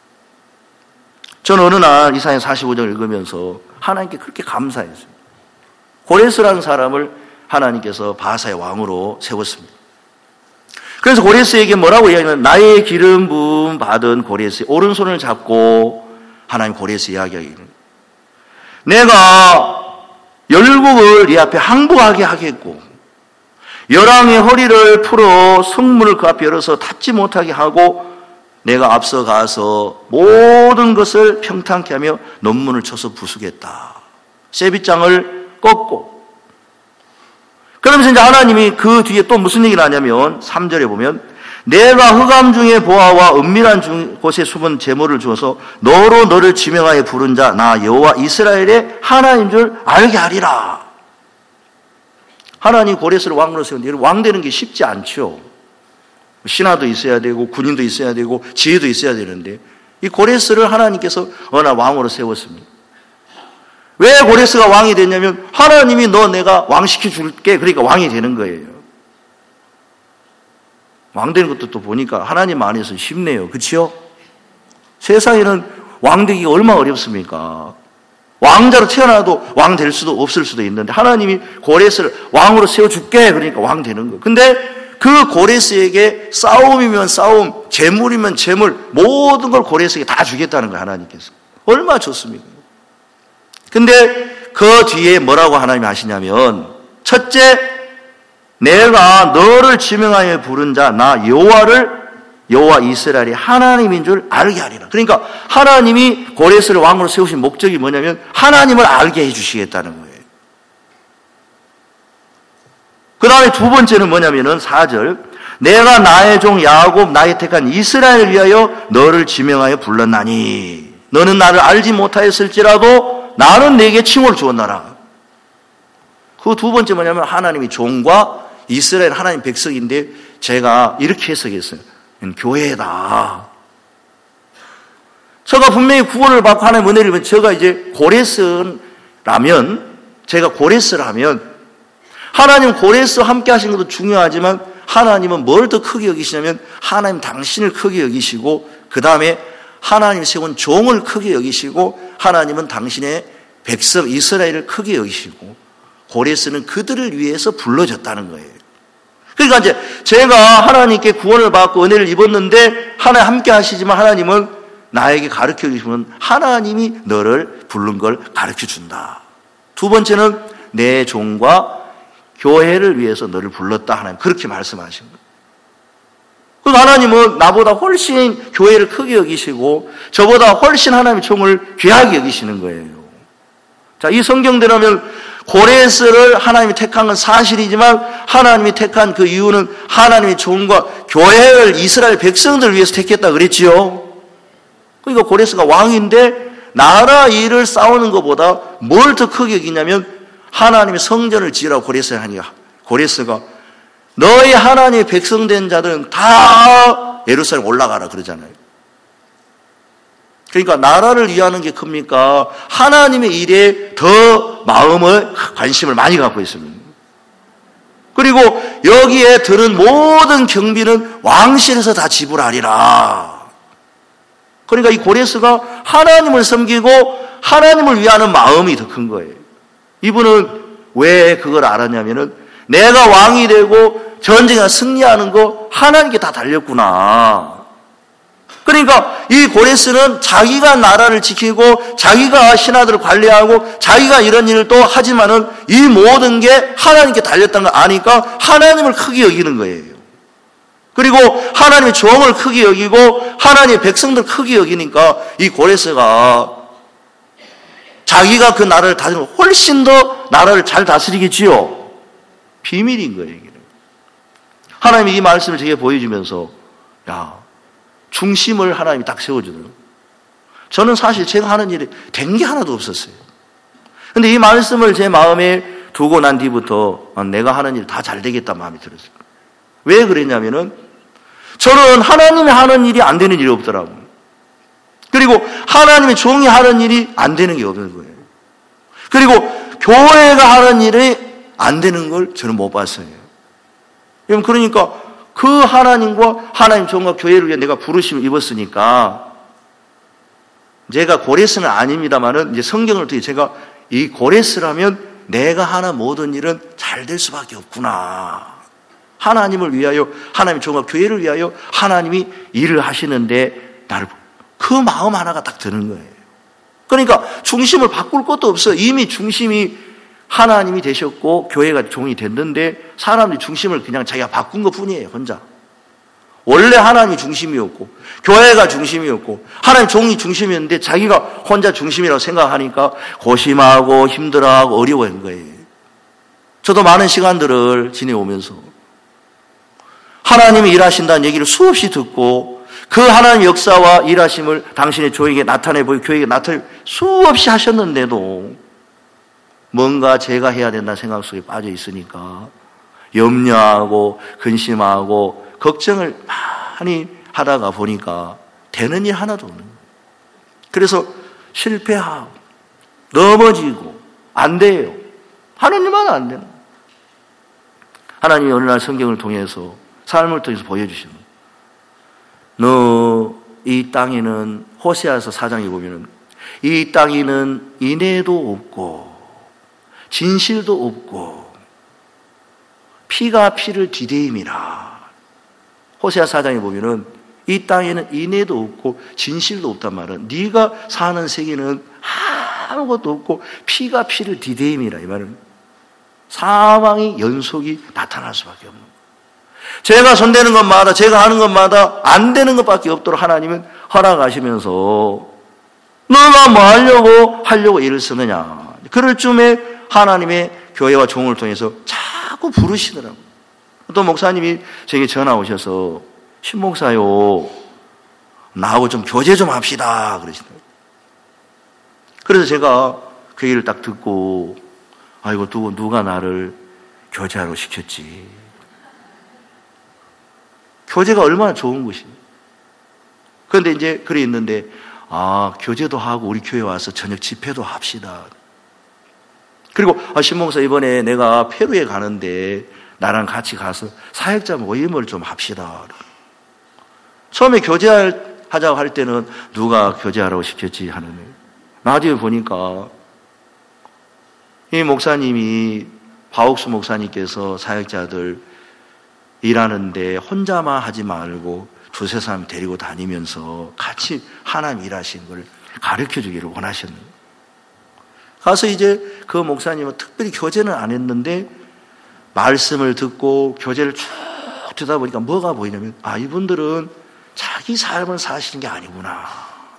저는 어느 날 이사야 45장을 읽으면서 하나님께 그렇게 감사했어요. 고레스라는 사람을 하나님께서 바사의 왕으로 세웠습니다. 그래서 고레스에게 뭐라고 이야기하냐면 나의 기름 부음 받은 고레스의 오른손을 잡고 하나님 고레스 이야기하기를 내가 열국을 네 앞에 항복하게 하겠고 열왕의 허리를 풀어 성문을 그 앞에 열어서 닫지 못하게 하고 내가 앞서 가서 모든 것을 평탄케 하며 논문을 쳐서 부수겠다. 세빗장을 꺾고 그러면서 이제 하나님이 그 뒤에 또 무슨 얘기를 하냐면 3절에 보면 내가 흑암 중에 보아와 은밀한 곳에 숨은 제물을 주어서 너로 너를 지명하여 부른 자 나 여호와 이스라엘의 하나님 줄 알게 하리라. 하나님 고레스를 왕으로 세웠는데 왕 되는 게 쉽지 않죠. 신하도 있어야 되고 군인도 있어야 되고 지혜도 있어야 되는데 이 고레스를 하나님께서 어느 날 왕으로 세웠습니다. 왜 고레스가 왕이 됐냐면 하나님이 너 내가 왕 시켜줄게 그러니까 왕이 되는 거예요. 왕 되는 것도 또 보니까 하나님 안에서 쉽네요. 그렇죠? 세상에는 왕 되기가 얼마나 어렵습니까? 왕자로 태어나도 왕 될 수도 없을 수도 있는데 하나님이 고레스를 왕으로 세워줄게 그러니까 왕 되는 거예요. 근데 그 고레스에게 싸움이면 싸움, 재물이면 재물, 모든 걸 고레스에게 다 주겠다는 거예요. 하나님께서. 얼마나 좋습니까? 근데 그 뒤에 뭐라고 하나님이 하시냐면, 첫째, 내가 너를 지명하여 부른 자 나 여호와 이스라엘이 하나님인 줄 알게 하리라. 그러니까 하나님이 고레스를 왕으로 세우신 목적이 뭐냐면 하나님을 알게 해주시겠다는 거예요. 그 다음에 두 번째는 뭐냐면은 4절, 내가 나의 종 야곱 나의 택한 이스라엘을 위하여 너를 지명하여 불렀나니 너는 나를 알지 못하였을지라도 나는 네게 칭호를 주었나라. 그 두 번째 뭐냐면 하나님이 종과 이스라엘 하나님 백성인데 제가 이렇게 해석했어요. 교회다. 제가 분명히 구원을 받고 하나님 은혜를 받으면 제가 이제 제가 고레스라면 하나님 고레스와 함께 하신 것도 중요하지만 하나님은 뭘 더 크게 여기시냐면 하나님 당신을 크게 여기시고 그 다음에 하나님 세운 종을 크게 여기시고 하나님은 당신의 백성 이스라엘을 크게 여기시고 고레스는 그들을 위해서 불러졌다는 거예요. 그러니까 이제 제가 하나님께 구원을 받고 은혜를 입었는데 하나님 함께 하시지만 하나님은 나에게 가르쳐 주시면 하나님이 너를 부른 걸 가르쳐 준다. 두 번째는 내 종과 교회를 위해서 너를 불렀다. 하나님 그렇게 말씀하신 거예요. 그러니까 하나님은 나보다 훨씬 교회를 크게 여기시고 저보다 훨씬 하나님의 종을 귀하게 여기시는 거예요. 자, 이 성경대로면 고레스를 하나님이 택한 건 사실이지만 하나님이 택한 그 이유는 하나님의 종과 교회를 이스라엘 백성들을 위해서 택했다 그랬지요. 그러니까 고레스가 왕인데 나라 일을 싸우는 것보다 뭘 더 크게 여기냐면 하나님의 성전을 지으라고 고레스가 하니까 고레스가 너희 하나님의 백성된 자들은 다 예루살렘 올라가라 그러잖아요. 그러니까 나라를 위하는 게 큽니까? 하나님의 일에 더 마음을 관심을 많이 갖고 있습니다. 그리고 여기에 드는 모든 경비는 왕실에서 다 지불하리라. 그러니까 이 고레스가 하나님을 섬기고 하나님을 위하는 마음이 더 큰 거예요. 이분은 왜 그걸 알았냐면은 내가 왕이 되고 전쟁에 승리하는 거 하나님께 다 달렸구나. 그러니까 이 고레스는 자기가 나라를 지키고 자기가 신하들을 관리하고 자기가 이런 일을 또 하지만은 이 모든 게 하나님께 달렸다는 걸 아니까 하나님을 크게 여기는 거예요. 그리고 하나님의 종을 크게 여기고 하나님의 백성들 크게 여기니까 이 고레스가 자기가 그 나라를 다스리면 훨씬 더 나라를 잘 다스리겠지요. 비밀인 거예요. 하나님이 이 말씀을 제게 보여주면서 중심을 하나님이 딱 세워주더라고요. 저는 사실 제가 하는 일이 된 게 하나도 없었어요. 근데 이 말씀을 제 마음에 두고 난 뒤부터 내가 하는 일 다 잘 되겠다 마음이 들었어요. 왜 그랬냐면은 저는 하나님이 하는 일이 안 되는 일이 없더라고요. 그리고 하나님의 종이 하는 일이 안 되는 게 없는 거예요. 그리고 교회가 하는 일이 안 되는 걸 저는 못 봤어요. 그러니까 그 하나님과 하나님 종과 교회를 위해 내가 부르심을 입었으니까 제가 고레스는 아닙니다만은 이제 성경을 통해 제가 이 고레스라면 내가 하는 모든 일은 잘 될 수밖에 없구나. 하나님을 위하여 하나님 종과 교회를 위하여 하나님이 일을 하시는데 나를 그 마음 하나가 딱 드는 거예요. 그러니까 중심을 바꿀 것도 없어요. 이미 중심이 하나님이 되셨고 교회가 종이 됐는데 사람들이 중심을 그냥 자기가 바꾼 것뿐이에요. 혼자. 원래 하나님이 중심이었고 교회가 중심이었고 하나님 종이 중심이었는데 자기가 혼자 중심이라고 생각하니까 고심하고 힘들어하고 어려워한 거예요. 저도 많은 시간들을 지내오면서 하나님이 일하신다는 얘기를 수없이 듣고 그 하나님의 역사와 일하심을 당신의 종에게 나타내 보이고 교회에게 나타내 수없이 하셨는데도 뭔가 제가 해야 된다는 생각 속에 빠져 있으니까 염려하고 근심하고 걱정을 많이 하다가 보니까 되는 일 하나도 없는 거예요. 그래서 실패하고 넘어지고 안 돼요. 하나님만 안 되는 거예요. 하나님이 어느 날 성경을 통해서 삶을 통해서 보여주시는 거예요. 너 이 땅에는 호세아서 4장에 보면은 이 땅에는 인애도 없고 진실도 없고 피가 피를 디대임이라. 호세아 4장에 보면은 이 땅에는 인애도 없고 진실도 없단 말은 네가 사는 세계는 아무것도 없고 피가 피를 디대임이라. 이 말은 사망의 연속이 나타날 수밖에 없는 거예요. 제가 손대는 것마다 제가 하는 것마다 안 되는 것밖에 없도록 하나님은 허락하시면서 너가 뭐 하려고 애를 쓰느냐. 그럴 쯤에 하나님의 교회와 종을 통해서 자꾸 부르시더라고요. 또 목사님이 제게 전화 오셔서 신목사요, 나하고 좀 교제 좀 합시다 그러시더라고요. 그래서 제가 그 얘기를 딱 듣고 아이고 누가 나를 교제하러 시켰지. 교제가 얼마나 좋은 것이에요. 그런데 이제 그래 있는데 교제도 하고 우리 교회 와서 저녁 집회도 합시다. 그리고 신목사 이번에 내가 페루에 가는데 나랑 같이 가서 사역자 모임을 좀 합시다. 처음에 교제하자고 할 때는 누가 교제하라고 시켰지 하는 거예요. 나중에 보니까 이 목사님이 바옥수 목사님께서 사역자들 일하는데 혼자만 하지 말고 두세 사람 데리고 다니면서 같이 하나님 일하시는 걸 가르쳐 주기를 원하셨는 거예요. 가서 이제 그 목사님은 특별히 교제는 안 했는데 말씀을 듣고 교제를 쭉 듣다 보니까 뭐가 보이냐면 이분들은 자기 삶을 사시는 게 아니구나.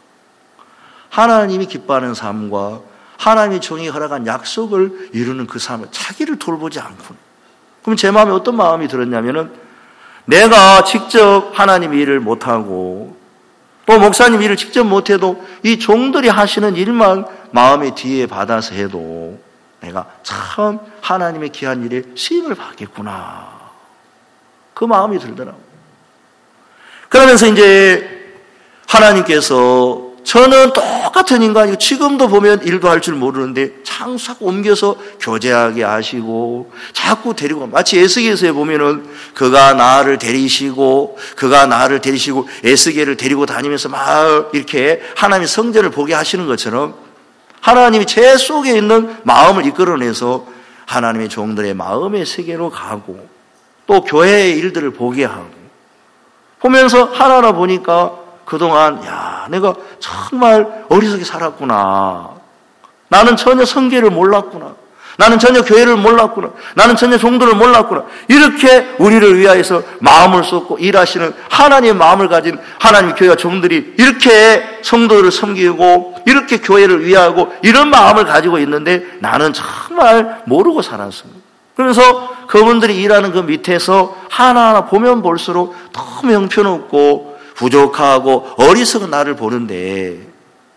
하나님이 기뻐하는 삶과 하나님이 종이 허락한 약속을 이루는 그 삶을 자기를 돌보지 않구나. 그럼 제 마음에 어떤 마음이 들었냐면은 내가 직접 하나님 일을 못하고 또 목사님 일을 직접 못해도 이 종들이 하시는 일만 마음의 뒤에 받아서 해도 내가 참 하나님의 귀한 일에 쓰임을 받겠구나. 그 마음이 들더라고요. 그러면서 이제 하나님께서 저는 똑같은 인간이고 지금도 보면 일도 할 줄 모르는데 자꾸 옮겨서 교제하게 하시고 자꾸 데리고 마치 에스겔서에 보면은 그가 나를 데리시고 에스겔을 데리고 다니면서 막 이렇게 하나님의 성전을 보게 하시는 것처럼 하나님이 제 속에 있는 마음을 이끌어내서 하나님의 종들의 마음의 세계로 가고 또 교회의 일들을 보게 하고 보면서 하나하나 보니까 그동안 내가 정말 어리석게 살았구나. 나는 전혀 성계를 몰랐구나. 나는 전혀 교회를 몰랐구나. 나는 전혀 종들을 몰랐구나. 이렇게 우리를 위하여서 마음을 쏟고 일하시는 하나님의 마음을 가진 하나님의 교회와 종들이 이렇게 성도들을 섬기고 이렇게 교회를 위하고 이런 마음을 가지고 있는데 나는 정말 모르고 살았습니다. 그래서 그분들이 일하는 그 밑에서 하나하나 보면 볼수록 너무 형편없고 부족하고 어리석은 나를 보는데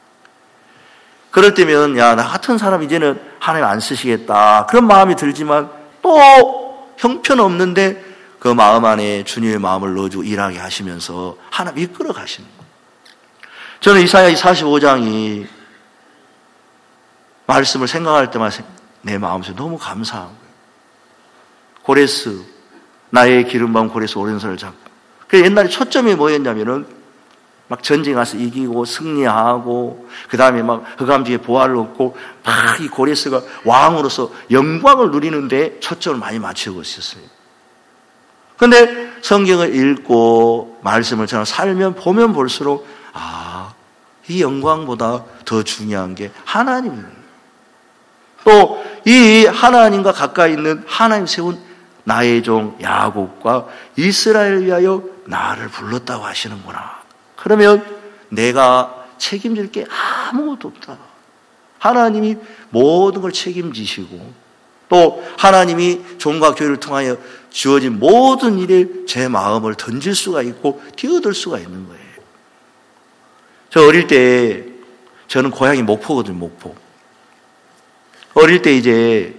그럴 때면 나 같은 사람 이제는 하나님 안 쓰시겠다 그런 마음이 들지만 또 형편없는데 그 마음 안에 주님의 마음을 넣어주고 일하게 하시면서 하나님 이끌어 가시는 거예요. 저는 이사야 45장이 말씀을 생각할 때마다 내 마음속에 너무 감사한 거예요. 고레스 나의 기름방 고레스 오른손을 잡고 그 옛날에 초점이 뭐였냐면은 막 전쟁 가서 이기고 승리하고 그 다음에 막 흑암지에 보화를 얻고 막 이 고레스가 왕으로서 영광을 누리는데 초점을 많이 맞추고 있었어요. 그런데 성경을 읽고 말씀을 저는 살면 보면 볼수록 이 영광보다 더 중요한 게 하나님입니다. 또 이 하나님과 가까이 있는 하나님 세운 나의 종 야곱과 이스라엘을 위하여 나를 불렀다고 하시는구나. 그러면 내가 책임질 게 아무것도 없다. 하나님이 모든 걸 책임지시고 또 하나님이 종과 교회를 통하여 주어진 모든 일에 제 마음을 던질 수가 있고 뛰어들 수가 있는 거예요. 저 어릴 때 저는 고향이 목포거든요. 목포. 어릴 때 이제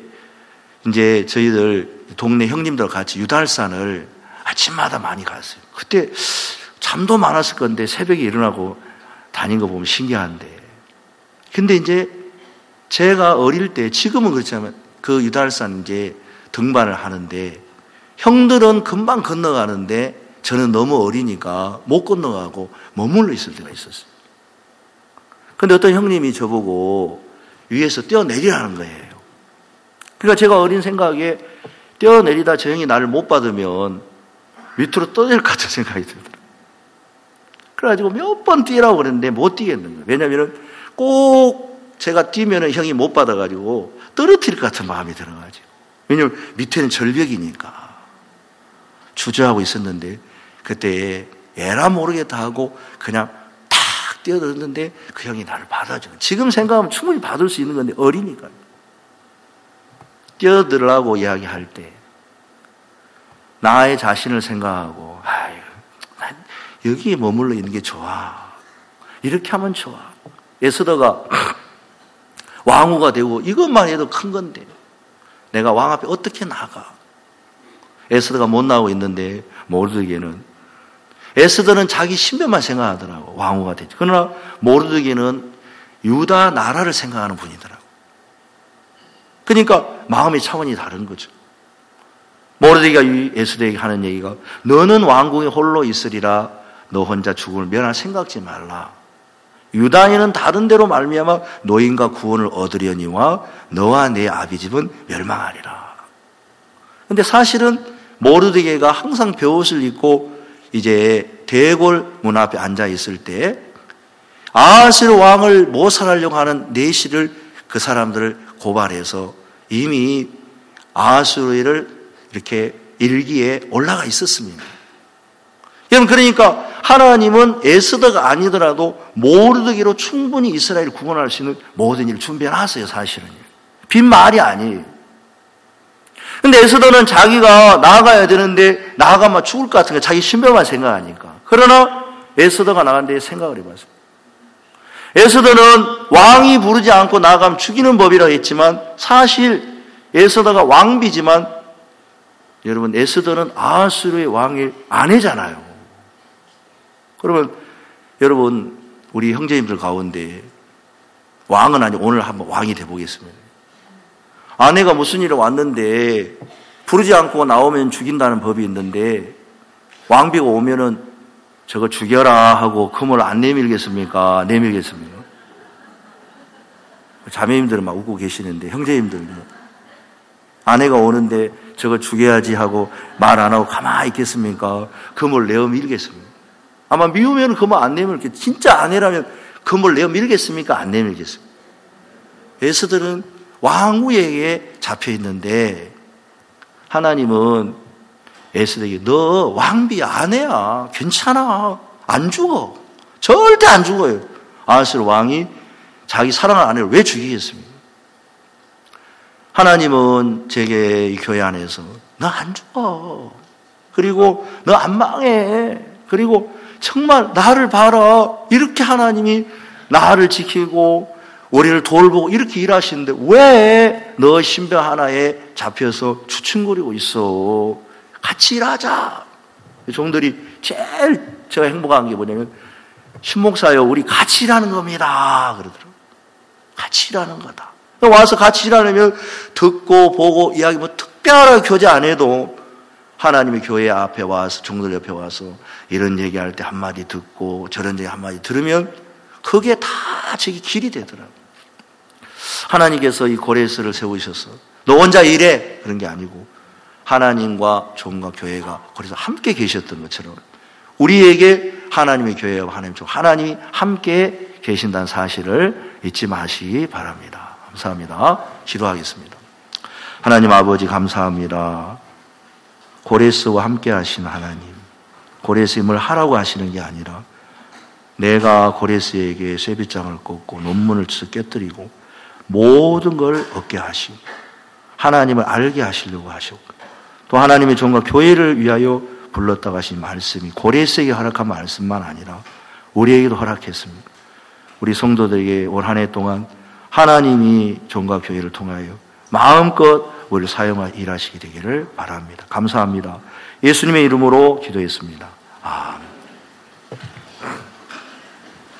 저희들 동네 형님들과 같이 유달산을 아침마다 많이 갔어요. 그때 잠도 많았을 건데 새벽에 일어나고 다닌 거 보면 신기한데. 근데 이제 제가 어릴 때 지금은 그렇지만 그 유달산 이제 등반을 하는데 형들은 금방 건너가는데 저는 너무 어리니까 못 건너가고 머물러 있을 때가 있었어요. 근데 어떤 형님이 저보고 위에서 뛰어내리라는 거예요. 그러니까 제가 어린 생각에 뛰어내리다 저 형이 나를 못 받으면 밑으로 떠낼 것 같은 생각이 들더라고요. 그래가지고 몇 번 뛰라고 그랬는데 못 뛰겠는 거예요. 왜냐하면 꼭 제가 뛰면 형이 못 받아가지고 떨어뜨릴 것 같은 마음이 들어가지고. 왜냐하면 밑에는 절벽이니까. 주저하고 있었는데 그때 에라 모르겠다 하고 그냥 탁 뛰어들었는데 그 형이 나를 받아줘요. 지금 생각하면 충분히 받을 수 있는 건데 어리니까요. 뛰어들으라고 이야기할 때 나의 자신을 생각하고 난 여기에 머물러 있는 게 좋아. 이렇게 하면 좋아. 에스더가 왕후가 되고 이것만 해도 큰 건데 내가 왕 앞에 어떻게 나가. 에스더가 못 나오고 있는데 모르드게는 에스더는 자기 신변만 생각하더라고. 왕후가 되죠. 그러나 모르드게는 유다 나라를 생각하는 분이더라고. 그러니까 마음의 차원이 다른 거죠. 모르드게가 에스더에게 하는 얘기가 너는 왕궁에 홀로 있으리라. 너 혼자 죽음을 면할 생각지 말라. 유다인은 다른 데로 말미암아 노인과 구원을 얻으려니와 너와 내 아비집은 멸망하리라. 근데 사실은 모르드게가 항상 베옷을 입고 이제 대궐 문 앞에 앉아 있을 때 아하스웨로 왕을 모살하려고 하는 내시를 그 사람들을 고발해서 이미 아하스웨로를 이렇게 일기에 올라가 있었습니다. 여러분 그러니까 하나님은 에스더가 아니더라도 모르드게로 충분히 이스라엘을 구원할 수 있는 모든 일을 준비해놨어요. 사실은 빈말이 아니에요. 근데 에스더는 자기가 나아가야 되는데 나아가면 죽을 것 같은 거 자기 신변만 생각하니까. 그러나 에스더가 나간 데 생각을 해봤어요. 에스더는 왕이 부르지 않고 나아가면 죽이는 법이라고 했지만 사실 에스더가 왕비지만 여러분 에스더는 아하스웨로의 왕의 아내잖아요. 그러면 여러분 우리 형제님들 가운데 왕은 아니고 오늘 한번 왕이 돼보겠습니다. 아내가 무슨 일로 왔는데 부르지 않고 나오면 죽인다는 법이 있는데 왕비가 오면은 저거 죽여라 하고 금을 안 내밀겠습니까? 내밀겠습니까? 자매님들은 막 웃고 계시는데 형제님들은 아내가 오는데 저거 죽여야지 하고 말 안 하고 가만히 있겠습니까? 금을 내어 밀겠습니까? 아마 미우면 금을 안 내밀겠. 진짜 아내라면 금을 내어 밀겠습니까? 안 내밀겠습니까? 에스더는 왕후에게 잡혀 있는데 하나님은 에스더에게 너 왕비 아내야. 괜찮아. 안 죽어. 절대 안 죽어요. 아하스웨로 왕이 자기 사랑하는 아내를 왜 죽이겠습니까? 하나님은 제게 이 교회 안에서 너 안 죽어. 그리고 너 안 망해. 그리고 정말 나를 봐라. 이렇게 하나님이 나를 지키고 우리를 돌보고 이렇게 일하시는데 왜 너 신변 하나에 잡혀서 추춤거리고 있어. 같이 일하자. 종들이 제일 제가 행복한 게 뭐냐면 신목사요 우리 같이 일하는 겁니다. 그러더라고요. 같이 일하는 거다. 와서 같이 일하려면 듣고 보고 이야기 뭐 특별하게 교제 안 해도 하나님의 교회 앞에 와서 종들 옆에 와서 이런 얘기할 때 한마디 듣고 저런 얘기 한마디 들으면 그게 다 저기 길이 되더라고요. 하나님께서 이 고레스를 세우셔서 너 혼자 일해 그런 게 아니고 하나님과 종과 교회가 거기서 함께 계셨던 것처럼 우리에게 하나님의 교회와 하나님이 함께 계신다는 사실을 잊지 마시기 바랍니다. 감사합니다. 기도하겠습니다. 하나님 아버지 감사합니다. 고레스와 함께 하신 하나님, 고레스임을 하라고 하시는 게 아니라 내가 고레스에게 쇠빗장을 꽂고 논문을 깨뜨리고 모든 걸 얻게 하시고 하나님을 알게 하시려고 하셨고 또 하나님의 종과 교회를 위하여 불렀다고 하신 말씀이 고레스에게 허락한 말씀만 아니라 우리에게도 허락했습니다. 우리 성도들에게 올 한 해 동안 하나님이 종과 교회를 통하여 마음껏 우리를 사용하여 일하시게 되기를 바랍니다. 감사합니다. 예수님의 이름으로 기도했습니다. 아멘.